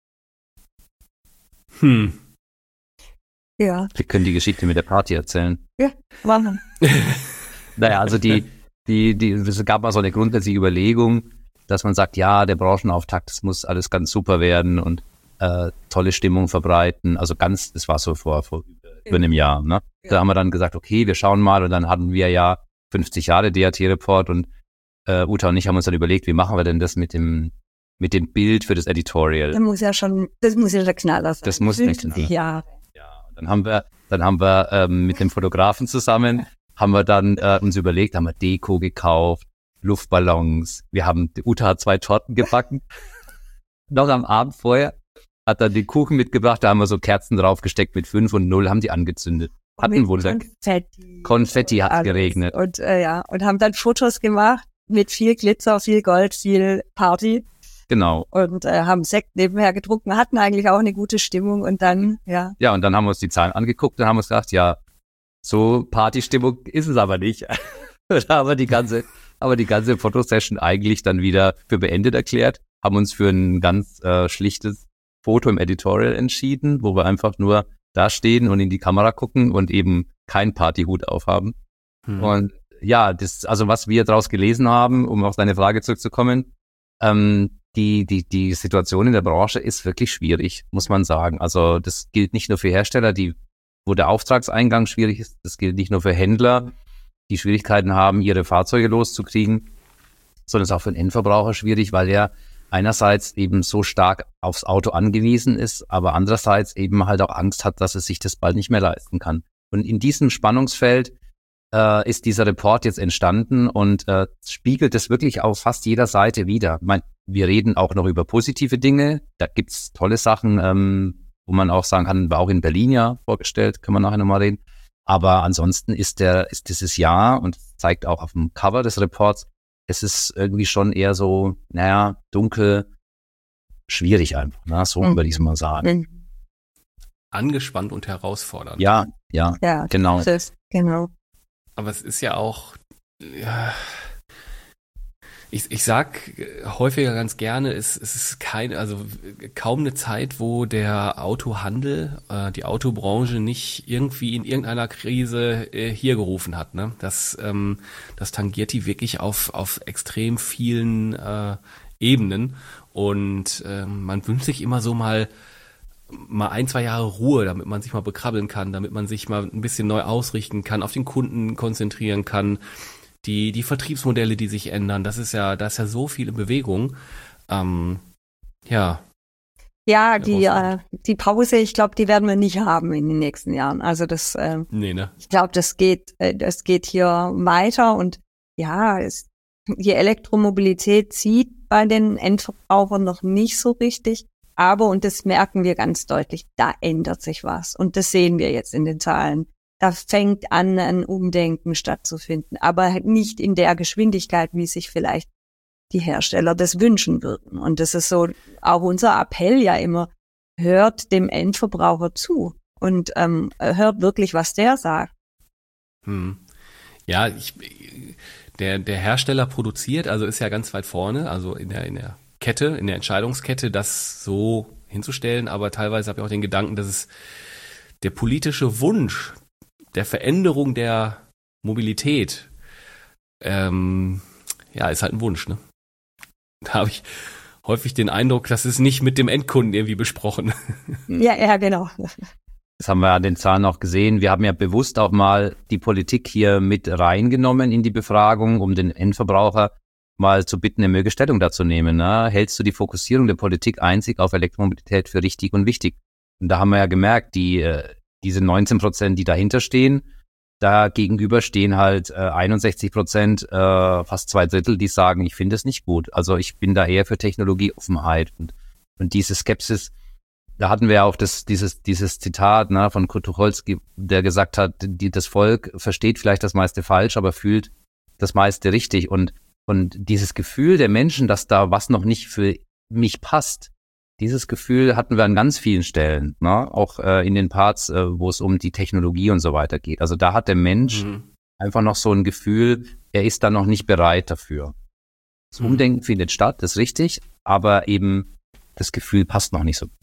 Hm. Ja. Wir können die Geschichte mit der Party erzählen. Ja, machen. Naja, also die, die, die, es gab mal so eine grundsätzliche Überlegung, dass man sagt, ja, der Branchenauftakt, das muss alles ganz super werden und äh, tolle Stimmung verbreiten. Also ganz, das war so vor, vor über einem Jahr. Ne? Ja. Da haben wir dann gesagt, okay, wir schauen mal und dann hatten wir ja fünfzig Jahre D A T-Report und äh, Uta und ich haben uns dann überlegt, wie machen wir denn das mit dem mit dem Bild für das Editorial? Das muss ja schon, das muss ja der Knaller sein. Das muss der Knaller. Jahre. Ja, und dann haben wir, dann haben wir ähm, mit dem Fotografen zusammen, haben wir dann äh, uns überlegt, haben wir Deko gekauft, Luftballons, wir haben, Uta hat zwei Torten gebacken, noch am Abend vorher. Hat dann den Kuchen mitgebracht, da haben wir so Kerzen draufgesteckt mit fünf und null, haben die angezündet. Hatten Wunder. Konfetti. Konfetti hat geregnet. Und äh, ja, und haben dann Fotos gemacht mit viel Glitzer, viel Gold, viel Party. Genau. Und äh, haben Sekt nebenher getrunken, hatten eigentlich auch eine gute Stimmung und dann, ja. Ja, und dann haben wir uns die Zahlen angeguckt und haben uns gedacht, ja, so Partystimmung ist es aber nicht. Da haben wir die ganze, aber die ganze Fotosession eigentlich dann wieder für beendet erklärt, haben uns für ein ganz äh, schlichtes Foto im Editorial entschieden, wo wir einfach nur da stehen und in die Kamera gucken und eben keinen Partyhut aufhaben. Hm. Und ja, das, also was wir daraus gelesen haben, um auf deine Frage zurückzukommen, ähm, die, die, die Situation in der Branche ist wirklich schwierig, muss man sagen. Also das gilt nicht nur für Hersteller, die, wo der Auftragseingang schwierig ist, das gilt nicht nur für Händler, die Schwierigkeiten haben, ihre Fahrzeuge loszukriegen, sondern es ist auch für den Endverbraucher schwierig, weil er einerseits eben so stark aufs Auto angewiesen ist, aber andererseits eben halt auch Angst hat, dass es sich das bald nicht mehr leisten kann. Und in diesem Spannungsfeld äh, ist dieser Report jetzt entstanden und äh, spiegelt es wirklich auf fast jeder Seite wider. Ich mein, wir reden auch noch über positive Dinge, da gibt's tolle Sachen, ähm, wo man auch sagen kann, war auch in Berlin ja vorgestellt, können wir nachher nochmal reden. Aber ansonsten ist der, ist dieses Jahr, und zeigt auch auf dem Cover des Reports, es ist irgendwie schon eher so, naja, dunkel, schwierig einfach, ne? So Mhm. würde ich es mal sagen. Mhm. Angespannt und herausfordernd. Ja, ja, Ja, genau. das ist, genau. Aber es ist ja auch, ja, ich, ich sag häufiger ganz gerne, es, es ist keine, also kaum eine Zeit, wo der Autohandel, äh, die Autobranche nicht irgendwie in irgendeiner Krise äh, hier gerufen hat. Ne? Das, ähm, das tangiert die wirklich auf, auf extrem vielen äh, Ebenen. Und äh, man wünscht sich immer so mal mal ein, zwei Jahre Ruhe, damit man sich mal bekrabbeln kann, damit man sich mal ein bisschen neu ausrichten kann, auf den Kunden konzentrieren kann, die die Vertriebsmodelle, die sich ändern, das ist ja, da ist ja so viel in Bewegung. Ähm, ja. Ja, die, äh, die Pause, ich glaube, die werden wir nicht haben in den nächsten Jahren. Also das, äh, nee, ne? ich glaube, das geht, äh, das geht hier weiter und ja, es, die Elektromobilität zieht bei den Endverbrauchern noch nicht so richtig. Aber, und das merken wir ganz deutlich, da ändert sich was. Und das sehen wir jetzt in den Zahlen. Da fängt an, ein Umdenken stattzufinden. Aber nicht in der Geschwindigkeit, wie sich vielleicht die Hersteller das wünschen würden. Und das ist so auch unser Appell ja immer, hört dem Endverbraucher zu und ähm, hört wirklich, was der sagt. Hm. Ja, ich, der, der Hersteller produziert, also ist ja ganz weit vorne, also in der, in der Kette, in der Entscheidungskette, das so hinzustellen, aber teilweise habe ich auch den Gedanken, dass es der politische Wunsch der Veränderung der Mobilität, ähm, ja, ist halt ein Wunsch, ne? Da habe ich häufig den Eindruck, das ist nicht mit dem Endkunden irgendwie besprochen. Ja, ja, genau. Das haben wir an den Zahlen auch gesehen. Wir haben ja bewusst auch mal die Politik hier mit reingenommen in die Befragung, um den Endverbraucher mal zu bitten, er möge Stellung dazu nehmen. Ne? Hältst du die Fokussierung der Politik einzig auf Elektromobilität für richtig und wichtig? Und da haben wir ja gemerkt, die diese neunzehn Prozent, die dahinter stehen, da gegenüber stehen halt äh, einundsechzig Prozent, äh, fast zwei Drittel, die sagen, ich finde es nicht gut. Also ich bin da eher für Technologieoffenheit. Und, und diese Skepsis, da hatten wir ja auch das, dieses, dieses Zitat ne, von Kurt Tucholsky, der gesagt hat, die, das Volk versteht vielleicht das meiste falsch, aber fühlt das meiste richtig. Und Und dieses Gefühl der Menschen, dass da was noch nicht für mich passt, dieses Gefühl hatten wir an ganz vielen Stellen, ne? Auch äh, in den Parts, äh, wo es um die Technologie und so weiter geht. Also da hat der Mensch mhm. einfach noch so ein Gefühl, er ist da noch nicht bereit dafür. Das mhm. Umdenken findet statt, das ist richtig, aber eben das Gefühl passt noch nicht so.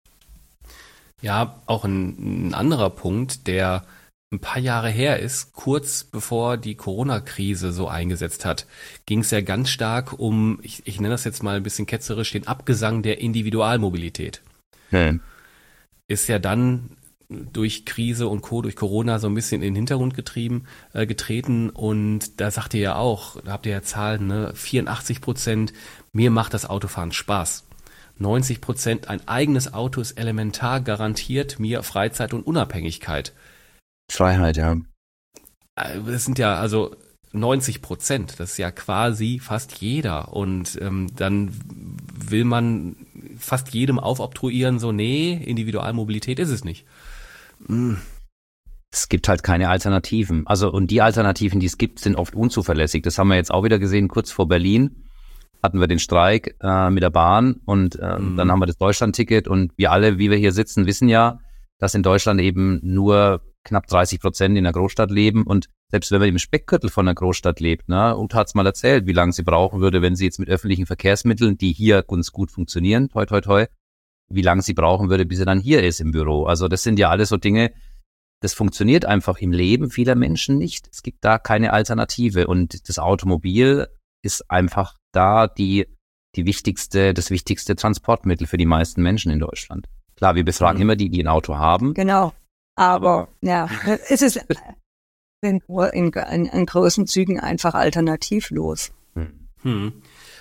Ja, auch ein, ein anderer Punkt, der ein paar Jahre her ist, kurz bevor die Corona-Krise so eingesetzt hat, ging es ja ganz stark um, ich, ich nenne das jetzt mal ein bisschen ketzerisch, den Abgesang der Individualmobilität. Okay. Ist ja dann durch Krise und Co., durch Corona so ein bisschen in den Hintergrund getrieben, äh, getreten und da sagt ihr ja auch, da habt ihr ja Zahlen, ne, vierundachtzig Prozent, mir macht das Autofahren Spaß. neunzig Prozent, ein eigenes Auto ist elementar, garantiert mir Freizeit und Unabhängigkeit. Freiheit, ja. Das sind ja also neunzig Prozent, das ist ja quasi fast jeder und ähm, dann will man fast jedem aufoktroyieren, so nee, Individualmobilität ist es nicht. Hm. Es gibt halt keine Alternativen. Also und die Alternativen, die es gibt, sind oft unzuverlässig. Das haben wir jetzt auch wieder gesehen, kurz vor Berlin hatten wir den Streik äh, mit der Bahn und äh, mhm. dann haben wir das Deutschlandticket und wir alle, wie wir hier sitzen, wissen ja, dass in Deutschland eben nur knapp dreißig Prozent in der Großstadt leben und selbst wenn man im Speckgürtel von der Großstadt lebt, ne, Uta hat's mal erzählt, wie lange sie brauchen würde, wenn sie jetzt mit öffentlichen Verkehrsmitteln, die hier ganz gut funktionieren, toi toi toi, wie lange sie brauchen würde, bis sie dann hier ist im Büro. Also das sind ja alles so Dinge, das funktioniert einfach im Leben vieler Menschen nicht. Es gibt da keine Alternative und das Automobil ist einfach da die die wichtigste, das wichtigste Transportmittel für die meisten Menschen in Deutschland. Klar, wir befragen mhm. immer die, die ein Auto haben. Genau. Aber ja, es ist in, in, in großen Zügen einfach alternativlos. Hm.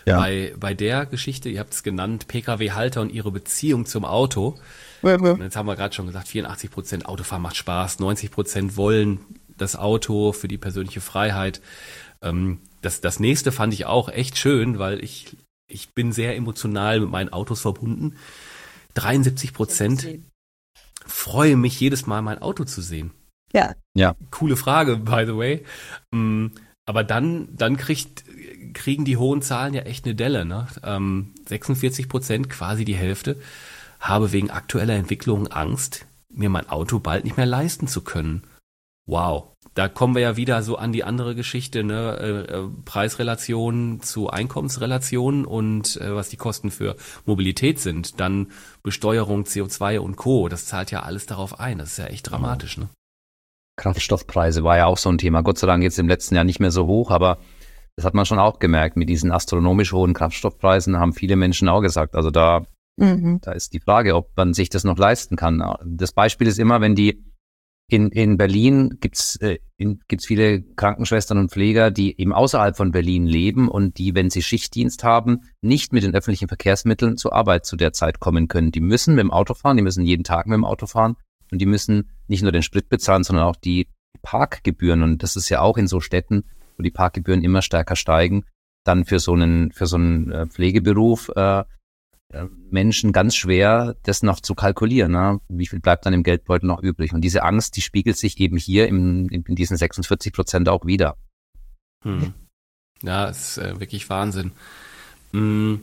Ja. Bei, bei der Geschichte, ihr habt es genannt, P K W-Halter und ihre Beziehung zum Auto. Und jetzt haben wir gerade schon gesagt, vierundachtzig Prozent Autofahren macht Spaß, neunzig Prozent wollen das Auto für die persönliche Freiheit. Ähm, das, das nächste fand ich auch echt schön, weil ich, ich bin sehr emotional mit meinen Autos verbunden. dreiundsiebzig Prozent freue mich jedes Mal, mein Auto zu sehen. Ja. Ja. Coole Frage, by the way. Aber dann, dann kriegt, kriegen die hohen Zahlen ja echt eine Delle, ne? sechsundvierzig Prozent, quasi die Hälfte, habe wegen aktueller Entwicklungen Angst, mir mein Auto bald nicht mehr leisten zu können. Wow. Da kommen wir ja wieder so an die andere Geschichte, ne? Äh, Preisrelationen zu Einkommensrelationen und äh, was die Kosten für Mobilität sind. Dann Besteuerung, C O zwei und Co. Das zahlt ja alles darauf ein. Das ist ja echt dramatisch, ne? Kraftstoffpreise war ja auch so ein Thema. Gott sei Dank jetzt im letzten Jahr nicht mehr so hoch, aber das hat man schon auch gemerkt. Mit diesen astronomisch hohen Kraftstoffpreisen haben viele Menschen auch gesagt, also da, mhm. da ist die Frage, ob man sich das noch leisten kann. Das Beispiel ist immer, wenn die in, in Berlin gibt's äh, in, gibt's viele Krankenschwestern und Pfleger, die eben außerhalb von Berlin leben und die, wenn sie Schichtdienst haben, nicht mit den öffentlichen Verkehrsmitteln zur Arbeit zu der Zeit kommen können. Die müssen mit dem Auto fahren, die müssen jeden Tag mit dem Auto fahren und die müssen nicht nur den Sprit bezahlen, sondern auch die Parkgebühren. Und das ist ja auch in so Städten, wo die Parkgebühren immer stärker steigen, dann für so einen, für so einen äh, Pflegeberuf äh, Menschen ganz schwer, das noch zu kalkulieren. Ne? Wie viel bleibt dann im Geldbeutel noch übrig? Und diese Angst, die spiegelt sich eben hier im, in diesen sechsundvierzig Prozent auch wieder. Hm. Ja, ist äh, wirklich Wahnsinn. Hm.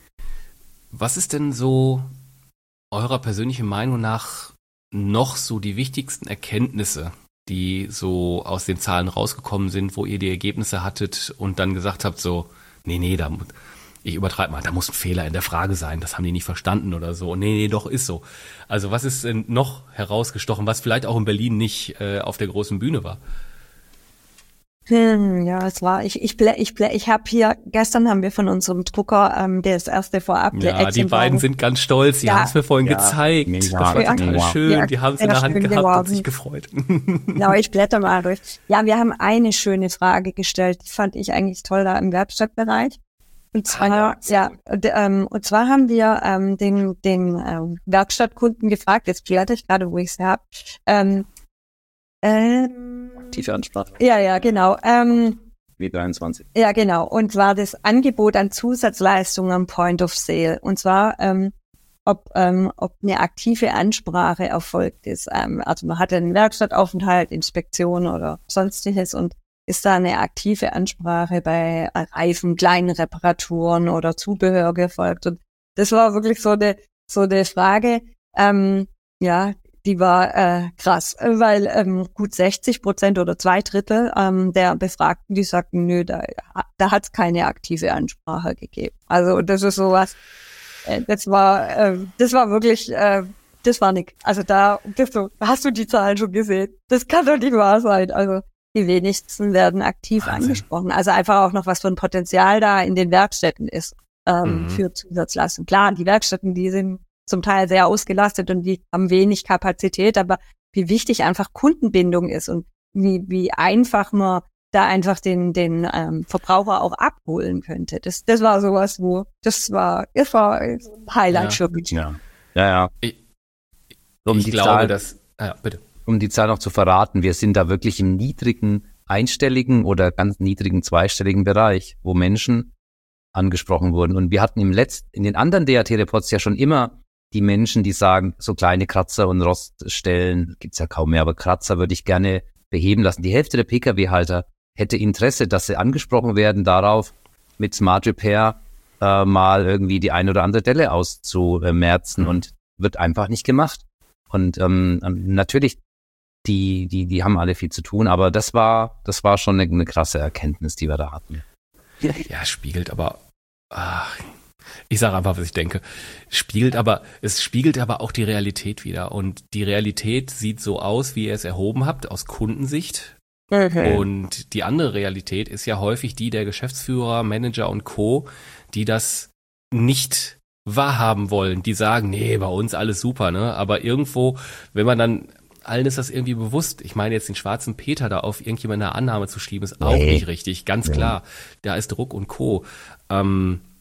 Was ist denn so eurer persönlichen Meinung nach noch so die wichtigsten Erkenntnisse, die so aus den Zahlen rausgekommen sind, wo ihr die Ergebnisse hattet und dann gesagt habt, so, nee, nee, da ich übertreibe mal, da muss ein Fehler in der Frage sein, das haben die nicht verstanden oder so. Nee, nee, doch, ist so. Also was ist denn noch herausgestochen, was vielleicht auch in Berlin nicht äh, auf der großen Bühne war? Hm, ja, es war, ich, ich, ich, ich habe hier, gestern haben wir von unserem Drucker ähm, das erste vorab. Ja, die beiden sind ganz stolz, die ja. haben es mir vorhin ja. gezeigt. Ja. Das war total ja. schön, ja. die haben es in der Hand gehabt geworden. Und sich gefreut. Genau, ich blätter mal durch. Ja, wir haben eine schöne Frage gestellt, die fand ich eigentlich toll da im Werkstattbereich. Und zwar, ah, ja, ja ähm, und zwar haben wir ähm, den, den ähm, Werkstattkunden gefragt, jetzt blätter ich gerade, wo ich es habe, ähm, ähm, Aktive Ansprache. Ja, ja, genau. Ähm, W dreiundzwanzig. Ja, genau. Und zwar das Angebot an Zusatzleistungen am Point of Sale. Und zwar, ähm, ob, ähm, ob eine aktive Ansprache erfolgt ist. Ähm, also man hat einen Werkstattaufenthalt, Inspektion oder sonstiges und ist da eine aktive Ansprache bei Reifen, kleinen Reparaturen oder Zubehör gefolgt. Und das war wirklich so eine, so eine Frage, ähm, ja, die war äh, krass, weil ähm, gut sechzig Prozent oder zwei Drittel ähm, der Befragten, die sagten, nö, da, da hat es keine aktive Ansprache gegeben. Also das ist sowas, äh, das war, äh, das war wirklich, äh, das war nix. Also da, das so, hast du die Zahlen schon gesehen? Das kann doch nicht wahr sein. Also die wenigsten werden aktiv Wahnsinn. Angesprochen. Also einfach auch noch, was für ein Potenzial da in den Werkstätten ist ähm, mhm. für Zusatzleistung. Klar, die Werkstätten, die sind zum Teil sehr ausgelastet und die haben wenig Kapazität, aber wie wichtig einfach Kundenbindung ist und wie wie einfach man da einfach den den ähm, Verbraucher auch abholen könnte. Das das war sowas, wo das war das war ein Highlight für mich. Ja, ja, ja. Ich, um ich glaube, Zahl, dass ja, bitte. Um die Zahl noch zu verraten, wir sind da wirklich im niedrigen einstelligen oder ganz niedrigen zweistelligen Bereich, wo Menschen angesprochen wurden. Und wir hatten im letzten in den anderen D A T-Reports ja schon immer die Menschen, die sagen, so kleine Kratzer und Roststellen, gibt's ja kaum mehr, aber Kratzer würde ich gerne beheben lassen. Die Hälfte der P K W-Halter hätte Interesse, dass sie angesprochen werden darauf, mit Smart Repair äh, mal irgendwie die eine oder andere Delle auszumerzen mhm. und wird einfach nicht gemacht. Und ähm, natürlich, die, die, die haben alle viel zu tun, aber das war, das war schon eine, eine krasse Erkenntnis, die wir da hatten. Ja, spiegelt aber, ach, ich sage einfach, was ich denke. Spiegelt aber, es spiegelt aber auch die Realität wider. Und die Realität sieht so aus, wie ihr es erhoben habt, aus Kundensicht. Okay. Und die andere Realität ist ja häufig die der Geschäftsführer, Manager und Co., die das nicht wahrhaben wollen. Die sagen, nee, bei uns alles super, ne? Aber irgendwo, wenn man dann, allen ist das irgendwie bewusst. Ich meine, jetzt den schwarzen Peter da auf irgendjemand eine Annahme zu schieben, ist auch nee. nicht richtig. Ganz klar. Da ist Druck und Co. Ähm,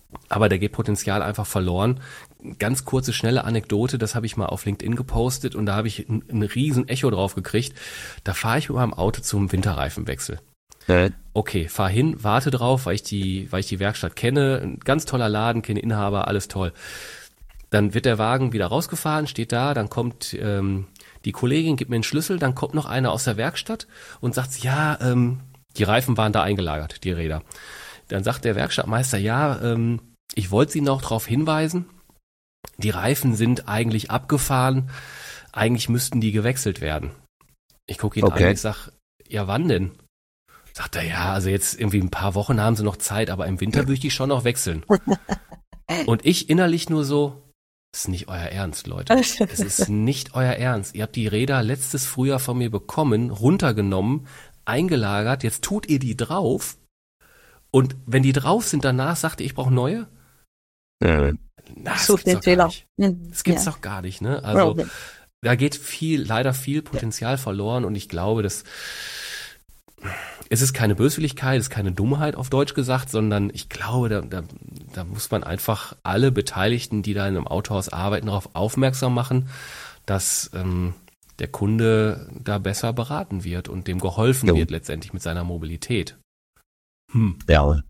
aber der geht Potenzial einfach verloren. Ganz kurze, schnelle Anekdote, das habe ich mal auf LinkedIn gepostet und da habe ich ein, ein riesen Echo drauf gekriegt. Da fahre ich mit meinem Auto zum Winterreifenwechsel. Ja. Okay, fahr hin, warte drauf, weil ich die, weil ich die Werkstatt kenne. Ein ganz toller Laden, kenne Inhaber, alles toll. Dann wird der Wagen wieder rausgefahren, steht da, dann kommt ähm, die Kollegin, gibt mir einen Schlüssel, dann kommt noch einer aus der Werkstatt und sagt, ja, ähm, die Reifen waren da eingelagert, die Räder. Dann sagt der Werkstattmeister, ja, ähm, ich wollte Sie noch darauf hinweisen, die Reifen sind eigentlich abgefahren, eigentlich müssten die gewechselt werden. Ich gucke ihn okay. an, ich sag, ja wann denn? Sagt er, ja, also jetzt irgendwie ein paar Wochen haben sie noch Zeit, aber im Winter würde ich die schon noch wechseln. Und ich innerlich nur so, das ist nicht euer Ernst, Leute. Es ist nicht euer Ernst. Ihr habt die Räder letztes Frühjahr von mir bekommen, runtergenommen, eingelagert, jetzt tut ihr die drauf und wenn die drauf sind, danach sagt ihr, ich brauche neue? Ja. Na, das gibt's den Fehler. Das gibt's ja. doch gar nicht, ne? Also ja. da geht viel, leider viel Potenzial verloren und ich glaube, dass es ist keine Böswilligkeit, es ist keine Dummheit auf Deutsch gesagt, sondern ich glaube, da, da, da muss man einfach alle Beteiligten, die da in einem Autohaus arbeiten, darauf aufmerksam machen, dass ähm, der Kunde da besser beraten wird und dem geholfen jo. wird letztendlich mit seiner Mobilität. Hm. Ja.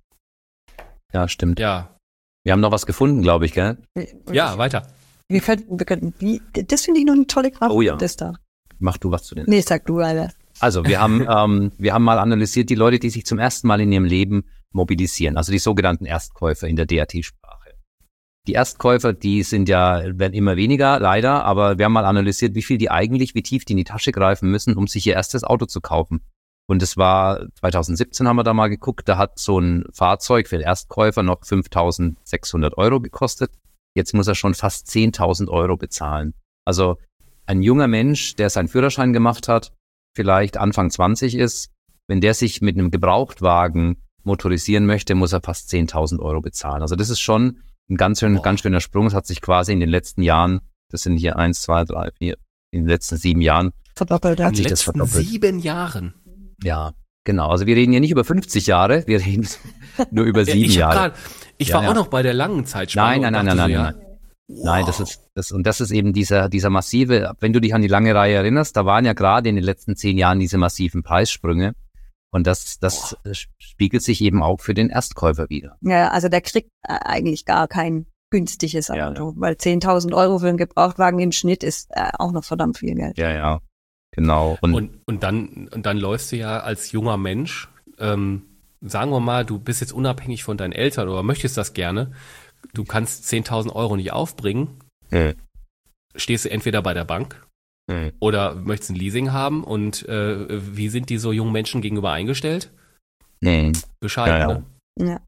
Ja, stimmt. Ja. Wir haben noch was gefunden, glaube ich, gell? Ja, weiter. Wir könnten, wir könnten, wie, das finde ich noch eine tolle Kraft. Oh ja. Das da. Mach du was zu den. Nee, sag du, Alter. Also, wir haben, ähm, wir haben mal analysiert die Leute, die sich zum ersten Mal in ihrem Leben mobilisieren, also die sogenannten Erstkäufer in der D A T-Sprache. Die Erstkäufer, die sind ja, werden immer weniger, leider, aber wir haben mal analysiert, wie viel die eigentlich, wie tief die in die Tasche greifen müssen, um sich ihr erstes Auto zu kaufen. Und es war, zwanzig siebzehn haben wir da mal geguckt, da hat so ein Fahrzeug für den Erstkäufer noch fünftausendsechshundert Euro gekostet. Jetzt muss er schon fast zehntausend Euro bezahlen. Also ein junger Mensch, der seinen Führerschein gemacht hat, vielleicht Anfang zwanzig ist, wenn der sich mit einem Gebrauchtwagen motorisieren möchte, muss er fast zehntausend Euro bezahlen. Also das ist schon ein ganz, schön, ganz schöner Sprung. Es hat sich quasi in den letzten Jahren, das sind hier eins, zwei, drei, vier, in den letzten sieben Jahren verdoppelt. Hat sich das letzten verdoppelt. sieben Jahren? Ja, genau. Also wir reden hier nicht über fünfzig Jahre, wir reden nur über sieben ja, ich Jahre. Grad, ich ja, war ja. auch noch bei der langen Zeitspanne. Nein, nein, nein, nein, so, nein, ja, nein. Wow. Nein, das ist das und das ist eben dieser dieser massive. Wenn du dich an die lange Reihe erinnerst, da waren ja gerade in den letzten zehn Jahren diese massiven Preissprünge und das das wow. spiegelt sich eben auch für den Erstkäufer wieder. Ja, also der kriegt eigentlich gar kein günstiges Auto, ja, ja. weil zehntausend Euro für einen Gebrauchtwagen im Schnitt ist äh, auch noch verdammt viel Geld. Ja, ja. Genau. Und, und, und dann, und dann läufst du ja als junger Mensch, ähm, sagen wir mal, du bist jetzt unabhängig von deinen Eltern oder möchtest das gerne, du kannst zehntausend Euro nicht aufbringen, hm. stehst du entweder bei der Bank hm. oder möchtest ein Leasing haben und äh, wie sind die so jungen Menschen gegenüber eingestellt? Hm. Bescheid, ja, ja. ne? Ja.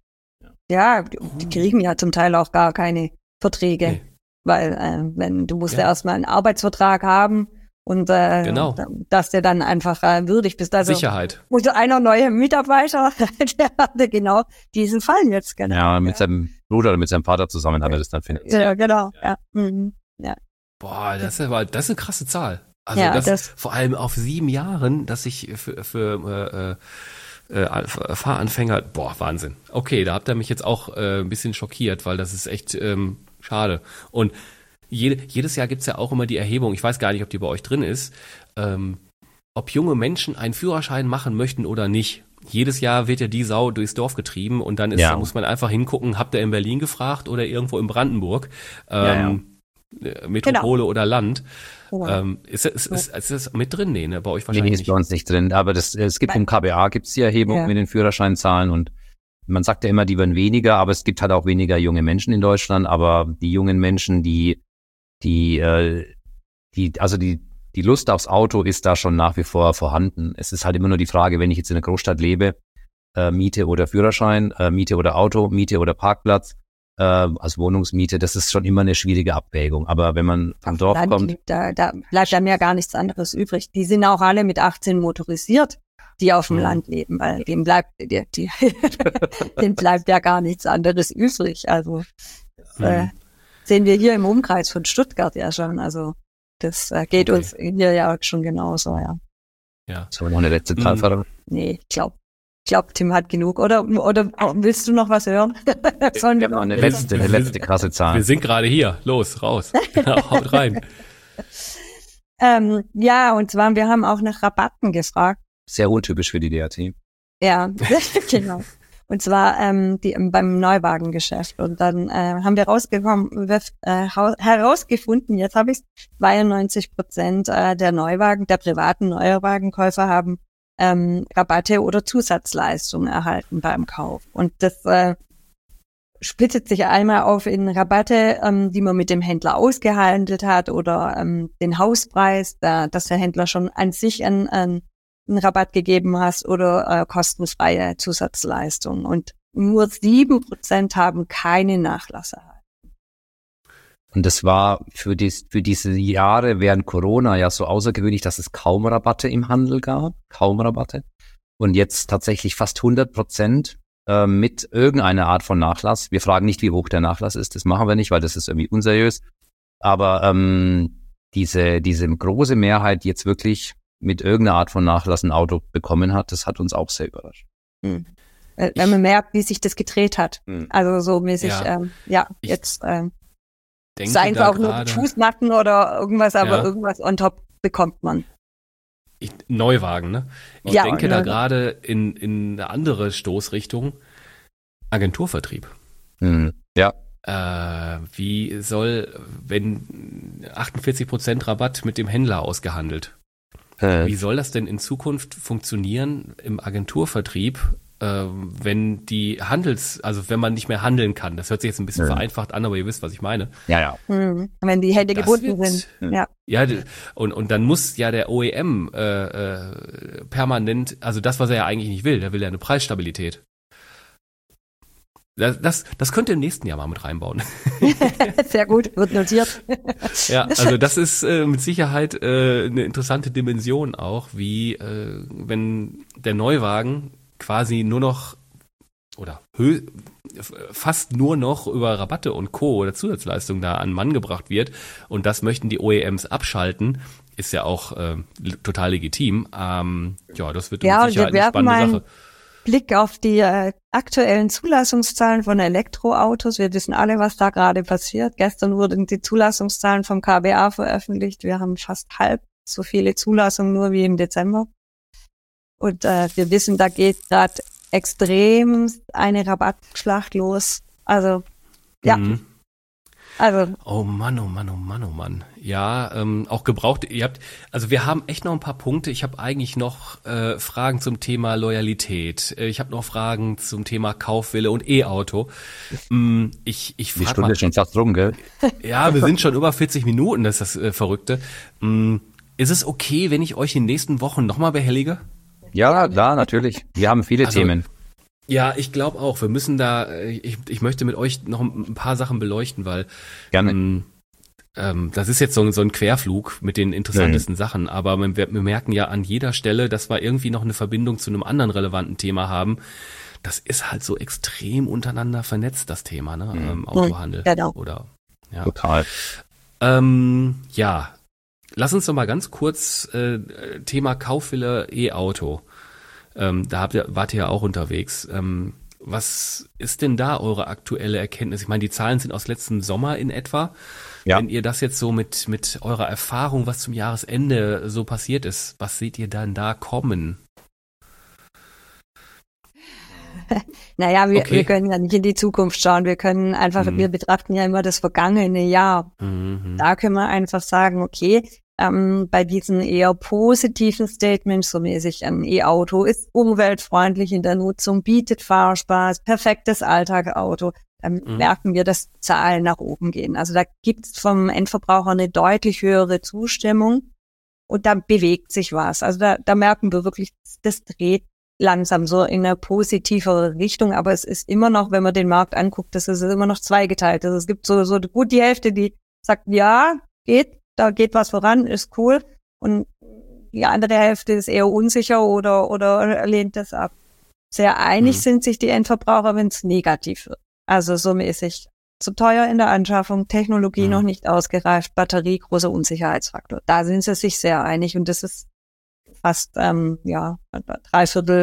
Ja, die kriegen ja zum Teil auch gar keine Verträge, nee. weil äh, wenn du musst ja, ja erstmal einen Arbeitsvertrag haben, und äh, genau. dass der dann einfach äh, würdig bist. Also, Sicherheit. Und einer neue Mitarbeiter, der hatte genau diesen Fall jetzt. Genau. Ja, mit ja. seinem Bruder oder mit seinem Vater zusammen hat er das dann finanziert. Ja, genau. Ja. Mhm. Ja. Boah, das ist, aber, das ist eine krasse Zahl. Also ja, das, das vor allem auf sieben Jahren, dass ich für, für äh, äh, Fahranfänger, boah, Wahnsinn. Okay, da habt ihr mich jetzt auch äh, ein bisschen schockiert, weil das ist echt ähm, schade. Und Jede, jedes Jahr gibt's ja auch immer die Erhebung, ich weiß gar nicht, ob die bei euch drin ist, ähm, ob junge Menschen einen Führerschein machen möchten oder nicht. Jedes Jahr wird ja die Sau durchs Dorf getrieben und dann ist, ja. da muss man einfach hingucken, habt ihr in Berlin gefragt oder irgendwo in Brandenburg, ähm, ja, ja. Metropole genau. oder Land. Oh. Ähm, ist, ist, ist, ist das mit drin? Nee, ne? Bei euch wahrscheinlich nee, nicht. Nee, ist bei uns nicht drin, aber das, es gibt im K B A gibt's die Erhebung ja. mit den Führerscheinzahlen und man sagt ja immer, die werden weniger, aber es gibt halt auch weniger junge Menschen in Deutschland, aber die jungen Menschen, die Die, äh, die, also die, die Lust aufs Auto ist da schon nach wie vor vorhanden. Es ist halt immer nur die Frage, wenn ich jetzt in einer Großstadt lebe, äh, Miete oder Führerschein, äh, Miete oder Auto, Miete oder Parkplatz, äh, als Wohnungsmiete, das ist schon immer eine schwierige Abwägung. Aber wenn man vom Dorf Land kommt. Liegt, da, da bleibt dann ja gar nichts anderes übrig. Die sind auch alle mit achtzehn motorisiert, die auf dem mhm. Land leben, weil dem bleibt, die, die denen bleibt ja gar nichts anderes übrig. Also, mhm. äh, sehen wir hier im Umkreis von Stuttgart ja schon. Also das äh, geht okay. uns hier ja schon genauso, ja. Ja. So, noch eine letzte Zahl verraten? Nee, ich glaube, Ich glaube, Tim hat genug. Oder, oder willst du noch was hören? Sollen wir noch eine letzte, eine letzte krasse Zahl? Wir sind gerade hier. Los, raus. Haut rein. ähm, ja, und zwar, wir haben auch nach Rabatten gefragt. Sehr untypisch für die D A T. Ja, genau. Und zwar ähm, die, beim Neuwagengeschäft. Und dann äh, haben wir rausgekommen, äh, herausgefunden, jetzt habe ich es, zweiundneunzig Prozent äh, der Neuwagen, der privaten Neuwagenkäufer haben ähm, Rabatte oder Zusatzleistungen erhalten beim Kauf. Und das äh, splittet sich einmal auf in Rabatte, ähm, die man mit dem Händler ausgehandelt hat oder ähm, den Hauspreis, da, dass der Händler schon an sich ein, ein einen Rabatt gegeben hast oder äh, kostenfreie Zusatzleistungen. Und nur sieben Prozent haben keine Nachlass erhalten. Und das war für, dies, für diese Jahre während Corona ja so außergewöhnlich, dass es kaum Rabatte im Handel gab, kaum Rabatte. Und jetzt tatsächlich fast hundert Prozent äh, mit irgendeiner Art von Nachlass. Wir fragen nicht, wie hoch der Nachlass ist, das machen wir nicht, weil das ist irgendwie unseriös. Aber ähm, diese, diese große Mehrheit jetzt wirklich mit irgendeiner Art von Nachlass ein Auto bekommen hat, das hat uns auch sehr überrascht. Hm. Wenn man merkt, wie sich das gedreht hat. Hm. Also so mäßig, ja, ähm, ja jetzt ähm, seien es auch nur Fußmatten oder irgendwas, aber ja. irgendwas on top bekommt man. Ich, Neuwagen, ne? Ich ja, denke da gerade in, in eine andere Stoßrichtung, Agenturvertrieb. Hm. Ja. Äh, wie soll, wenn achtundvierzig Prozent Rabatt mit dem Händler ausgehandelt? Wie soll das denn in Zukunft funktionieren im Agenturvertrieb, äh, wenn die Handels, also wenn man nicht mehr handeln kann? Das hört sich jetzt ein bisschen ja. vereinfacht an, aber ihr wisst, was ich meine. Ja, ja. Mhm. Wenn die Hände das gebunden wird, sind. Ja. Ja, und, und dann muss ja der O E M äh, äh, permanent, also das, was er ja eigentlich nicht will, der will ja eine Preisstabilität. Das, das, das könnt ihr im nächsten Jahr mal mit reinbauen. Sehr gut, wird notiert. Ja, also das ist äh, mit Sicherheit äh, eine interessante Dimension auch, wie äh, wenn der Neuwagen quasi nur noch oder hö- fast nur noch über Rabatte und Co. oder Zusatzleistungen da an Mann gebracht wird und das möchten die O E Ms abschalten, ist ja auch äh, total legitim. Ähm, ja, das wird ja, mit Sicherheit eine spannende Sache. Blick auf die äh, aktuellen Zulassungszahlen von Elektroautos. Wir wissen alle, was da gerade passiert. Gestern wurden die Zulassungszahlen vom K B A veröffentlicht. Wir haben fast halb so viele Zulassungen nur wie im Dezember. Und äh, wir wissen, da geht gerade extrem eine Rabattschlacht los. Also, ja. Mhm. Also. Oh Mann, oh Mann, oh Mann, oh Mann. Ja, ähm, auch gebraucht. Ihr habt, also wir haben echt noch ein paar Punkte. Ich habe eigentlich noch äh, Fragen zum Thema Loyalität. Ich habe noch Fragen zum Thema Kaufwille und E-Auto. Ähm, ich ich frage mal. Die Stunde ist schon fast rum, gell? Ja, wir sind schon über vierzig Minuten. Das ist das äh, Verrückte. Ähm, ist es okay, wenn ich euch in den nächsten Wochen nochmal behellige? Ja, klar, natürlich. Wir haben viele also, Themen. Ja, ich glaube auch. Wir müssen da, ich, ich möchte mit euch noch ein paar Sachen beleuchten, weil Gerne. Ähm, ähm, das ist jetzt so, so ein Querflug mit den interessantesten mhm. Sachen, aber wir, wir merken ja an jeder Stelle, dass wir irgendwie noch eine Verbindung zu einem anderen relevanten Thema haben. Das ist halt so extrem untereinander vernetzt, das Thema, ne? Mhm. Ähm, Autohandel. Genau. Oder, ja. Total. Ähm, ja, lass uns doch mal ganz kurz äh, Thema Kaufwille E-Auto. Ähm, da habt ihr, wart ihr ja auch unterwegs. Ähm, was ist denn da eure aktuelle Erkenntnis? Ich meine, die Zahlen sind aus letzten Sommer in etwa. Ja. Wenn ihr das jetzt so mit mit eurer Erfahrung, was zum Jahresende so passiert ist, was seht ihr dann da kommen? Naja, wir, okay. wir können ja nicht in die Zukunft schauen. Wir können einfach, mhm. wir betrachten ja immer das vergangene Jahr. Mhm. Da können wir einfach sagen, okay, ähm, bei diesen eher positiven Statements, so mäßig, ein E-Auto ist umweltfreundlich in der Nutzung, bietet Fahrspaß, perfektes Alltagsauto, dann mhm. merken wir, dass Zahlen nach oben gehen. Also da gibt es vom Endverbraucher eine deutlich höhere Zustimmung und da bewegt sich was. Also da, da merken wir wirklich, das dreht langsam so in eine positivere Richtung, aber es ist immer noch, wenn man den Markt anguckt, das ist immer noch zweigeteilt. Also es gibt so, so gut die Hälfte, die sagt, ja, geht, da geht was voran, ist cool. Und die andere Hälfte ist eher unsicher oder, oder lehnt das ab. Sehr einig mhm. sind sich die Endverbraucher, wenn es negativ wird. Also so mäßig zu teuer in der Anschaffung, Technologie mhm. noch nicht ausgereift, Batterie, großer Unsicherheitsfaktor. Da sind sie sich sehr einig und das ist fast, ähm, ja, drei Viertel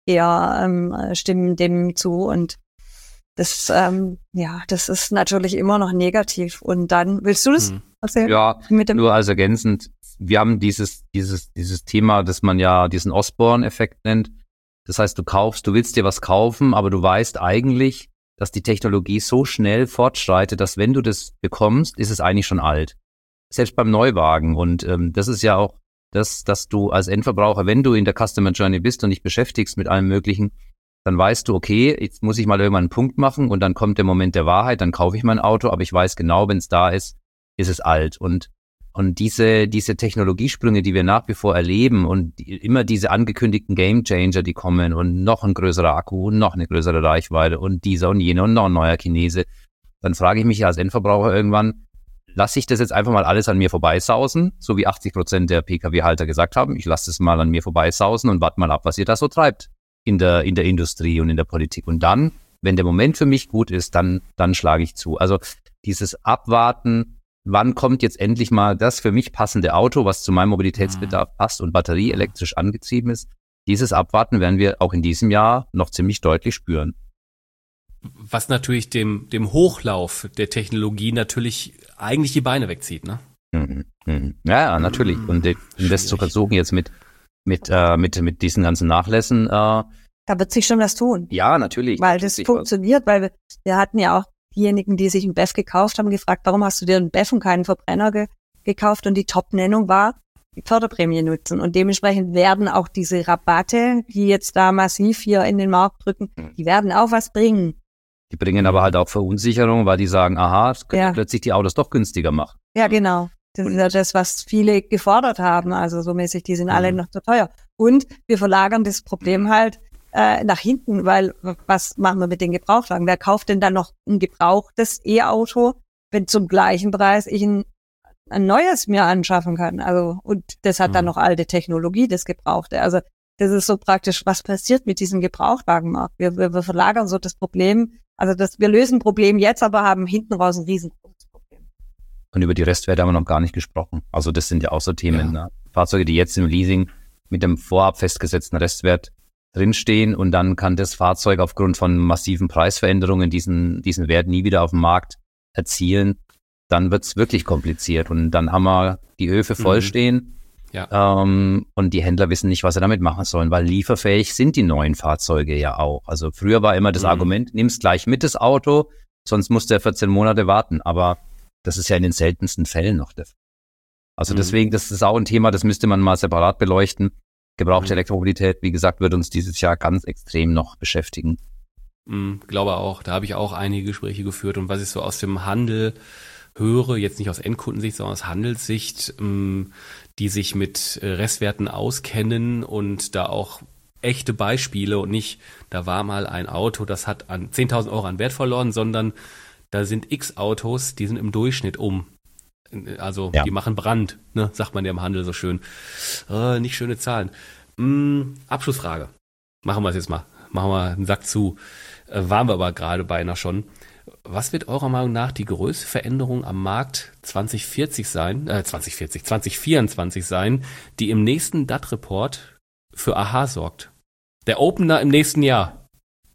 eher ähm, stimmen dem zu. Und das, ähm, ja, das ist natürlich immer noch negativ. Und dann, willst du das hm. erzählen? Ja, mit dem nur als ergänzend. Wir haben dieses, dieses, dieses Thema, das man ja diesen Osborne-Effekt nennt. Das heißt, du kaufst, du willst dir was kaufen, aber du weißt eigentlich, dass die Technologie so schnell fortschreitet, dass wenn du das bekommst, ist es eigentlich schon alt. Selbst beim Neuwagen. Und ähm, das ist ja auch das, dass du als Endverbraucher, wenn du in der Customer Journey bist und dich beschäftigst mit allem Möglichen, dann weißt du, okay, jetzt muss ich mal irgendwann einen Punkt machen und dann kommt der Moment der Wahrheit, dann kaufe ich mein Auto, aber ich weiß genau, wenn es da ist, ist es alt. Und Und diese, diese Technologiesprünge, die wir nach wie vor erleben und die, immer diese angekündigten Gamechanger, die kommen und noch ein größerer Akku und noch eine größere Reichweite und dieser und jener und noch ein neuer Chinese, dann frage ich mich ja als Endverbraucher irgendwann, lasse ich das jetzt einfach mal alles an mir vorbeisausen, so wie achtzig Prozent der P K W-Halter gesagt haben, ich lasse das mal an mir vorbeisausen und warte mal ab, was ihr da so treibt in der, in der Industrie und in der Politik. Und dann, wenn der Moment für mich gut ist, dann, dann schlage ich zu. Also dieses Abwarten, wann kommt jetzt endlich mal das für mich passende Auto, was zu meinem Mobilitätsbedarf passt und batterieelektrisch angetrieben ist? Dieses Abwarten werden wir auch in diesem Jahr noch ziemlich deutlich spüren. Was natürlich dem, dem Hochlauf der Technologie natürlich eigentlich die Beine wegzieht, ne? Mhm. Mhm. Ja, natürlich. Und, und das zu versuchen jetzt mit, mit, äh, mit, mit diesen ganzen Nachlässen. Äh, da wird sich schon was tun. Ja, natürlich. Weil das funktioniert, was. weil wir, wir hatten ja auch diejenigen, die sich einen B E V gekauft haben, gefragt, warum hast du dir einen B E V und keinen Verbrenner ge- gekauft? Und die Top-Nennung war, die Förderprämie nutzen. Und dementsprechend werden auch diese Rabatte, die jetzt da massiv hier in den Markt drücken, die werden auch was bringen. Die bringen aber halt auch Verunsicherung, weil die sagen, aha, es können ja plötzlich die Autos doch günstiger machen. Ja, genau. Das ist ja das, was viele gefordert haben. Also so mäßig, die sind mhm. alle noch zu teuer. Und wir verlagern das Problem halt äh, nach hinten, weil was machen wir mit den Gebrauchtwagen? Wer kauft denn dann noch ein gebrauchtes E-Auto, wenn zum gleichen Preis ich ein, ein neues mir anschaffen kann? Also und das hat mhm. dann noch alte Technologie, das Gebrauchte. Also das ist so praktisch, was passiert mit diesem Gebrauchtwagenmarkt? Wir, wir, wir verlagern so das Problem, also das, wir lösen ein Problem jetzt, aber haben hinten raus ein riesengroßes Problem. Und über die Restwerte haben wir noch gar nicht gesprochen. Also das sind ja auch so Themen. Ja. Ne? Fahrzeuge, die jetzt im Leasing mit dem vorab festgesetzten Restwert drinstehen und dann kann das Fahrzeug aufgrund von massiven Preisveränderungen diesen, diesen Wert nie wieder auf dem Markt erzielen, dann wird's wirklich kompliziert. Und dann haben wir die Höfe voll mhm. stehen. Ja. Ähm, und die Händler wissen nicht, was sie damit machen sollen, weil lieferfähig sind die neuen Fahrzeuge ja auch. Also früher war immer das mhm. Argument, nimm's gleich mit das Auto, sonst musst du ja vierzehn Monate warten. Aber das ist ja in den seltensten Fällen noch der Fall. Also mhm. deswegen, das ist auch ein Thema, das müsste man mal separat beleuchten. Gebrauchte mhm. Elektromobilität, wie gesagt, wird uns dieses Jahr ganz extrem noch beschäftigen. Mhm, glaube auch. Da habe ich auch einige Gespräche geführt. Und was ich so aus dem Handel höre, jetzt nicht aus Endkundensicht, sondern aus Handelssicht, die sich mit Restwerten auskennen und da auch echte Beispiele und nicht, da war mal ein Auto, das hat an zehntausend Euro an Wert verloren, sondern da sind x Autos, die sind im Durchschnitt um. Also ja. die machen Brand, ne, sagt man ja im Handel so schön. Äh, nicht schöne Zahlen. Hm, Abschlussfrage. Machen wir es jetzt mal. Machen wir einen Sack zu. Äh, waren wir aber gerade beinahe schon. Was wird eurer Meinung nach die größte Veränderung am Markt zwanzig vierzig sein, äh, zwanzig vierzig, zwanzig vierundzwanzig sein, die im nächsten D A T-Report für Aha sorgt? Der Opener im nächsten Jahr.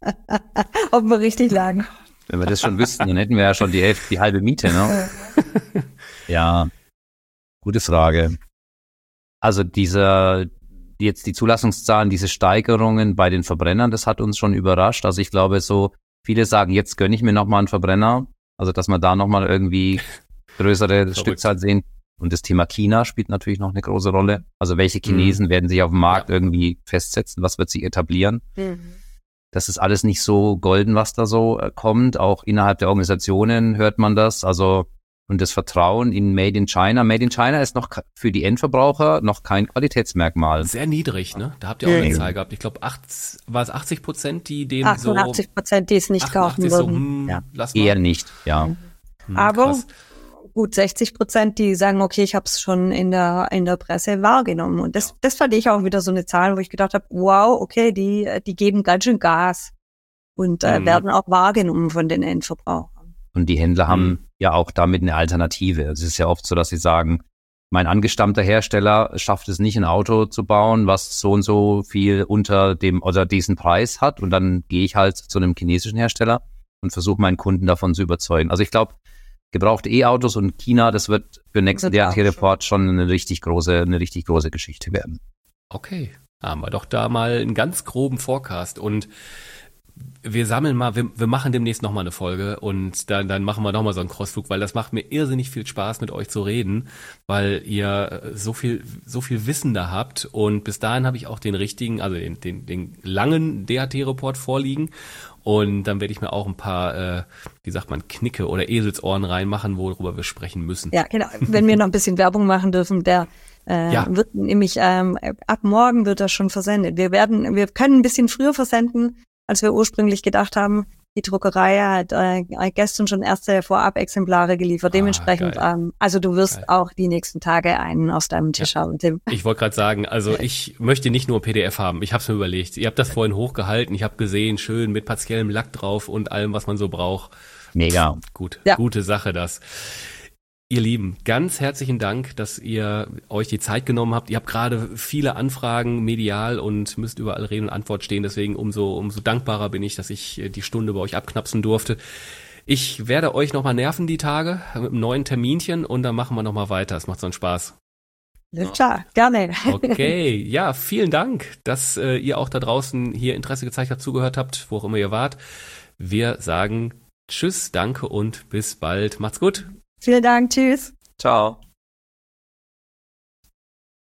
Ob wir richtig lagen. Wenn wir das schon wüssten, dann hätten wir ja schon die Hälfte, die halbe Miete, ne? Ja, gute Frage. Also dieser, jetzt die Zulassungszahlen, diese Steigerungen bei den Verbrennern, das hat uns schon überrascht. Also ich glaube so, viele sagen, jetzt gönne ich mir nochmal einen Verbrenner. Also dass wir da nochmal irgendwie größere Stückzahl sehen. Und das Thema China spielt natürlich noch eine große Rolle. Also welche Chinesen mhm. werden sich auf dem Markt ja. irgendwie festsetzen? Was wird sich etablieren? Mhm. Das ist alles nicht so golden, was da so äh, kommt. Auch innerhalb der Organisationen hört man das. Also und das Vertrauen in Made in China. Made in China ist noch für die Endverbraucher noch kein Qualitätsmerkmal. Sehr niedrig, ne? Da habt ihr auch eine Zahl gehabt. Ich glaube, war es achtzig Prozent, die den so... achtundachtzig Prozent, die es nicht kaufen würden. So, hm, ja. Eher nicht, ja. Hm, Aber krass. Gut sechzig Prozent, die sagen, okay, ich habe es schon in der in der Presse wahrgenommen. Und das das fand ich auch wieder so eine Zahl, wo ich gedacht habe, wow, okay, die die geben ganz schön Gas und äh, hm. werden auch wahrgenommen von den Endverbrauchern. Und die Händler haben mhm. ja auch damit eine Alternative. Es ist ja oft so, dass sie sagen, mein angestammter Hersteller schafft es nicht, ein Auto zu bauen, was so und so viel unter dem oder diesen Preis hat. Und dann gehe ich halt zu einem chinesischen Hersteller und versuche meinen Kunden davon zu überzeugen. Also ich glaube, gebrauchte E-Autos und China, das wird für den nächsten D A T-Report schon eine richtig große, eine richtig große Geschichte werden. Okay, haben wir doch da mal einen ganz groben Forecast und wir sammeln mal, wir, wir machen demnächst nochmal eine Folge und dann, dann machen wir nochmal so einen Crossflug, weil das macht mir irrsinnig viel Spaß, mit euch zu reden, weil ihr so viel, so viel Wissen da habt und bis dahin habe ich auch den richtigen, also den, den, den langen D A T-Report vorliegen und dann werde ich mir auch ein paar, äh, wie sagt man, Knicke oder Eselsohren reinmachen, worüber wir sprechen müssen. Ja, genau. Wenn wir noch ein bisschen Werbung machen dürfen, der äh, ja. wird nämlich, ähm, ab morgen wird das schon versendet. Wir werden, wir können ein bisschen früher versenden, als wir ursprünglich gedacht haben. Die Druckerei hat äh, gestern schon erste Vorab-Exemplare geliefert. Dementsprechend, ah, ähm, also du wirst geil. Auch die nächsten Tage einen aus deinem Tisch ja. haben, Tim. Ich wollte gerade sagen, also ich möchte nicht nur P D F haben. Ich habe es mir überlegt. Ihr habt das vorhin hochgehalten. Ich habe gesehen, schön mit partiellem Lack drauf und allem, was man so braucht. Mega. Gut, ja. Gute Sache das. Ihr Lieben, ganz herzlichen Dank, dass ihr euch die Zeit genommen habt. Ihr habt gerade viele Anfragen medial und müsst überall Rede und Antwort stehen. Deswegen umso, umso dankbarer bin ich, dass ich die Stunde bei euch abknapsen durfte. Ich werde euch nochmal nerven die Tage mit einem neuen Terminchen und dann machen wir nochmal weiter. Es macht so einen Spaß. Ja, klar, gerne. Okay, ja, vielen Dank, dass äh, ihr auch da draußen hier Interesse gezeigt habt, zugehört habt, wo auch immer ihr wart. Wir sagen Tschüss, danke und bis bald. Macht's gut. Vielen Dank, tschüss. Ciao.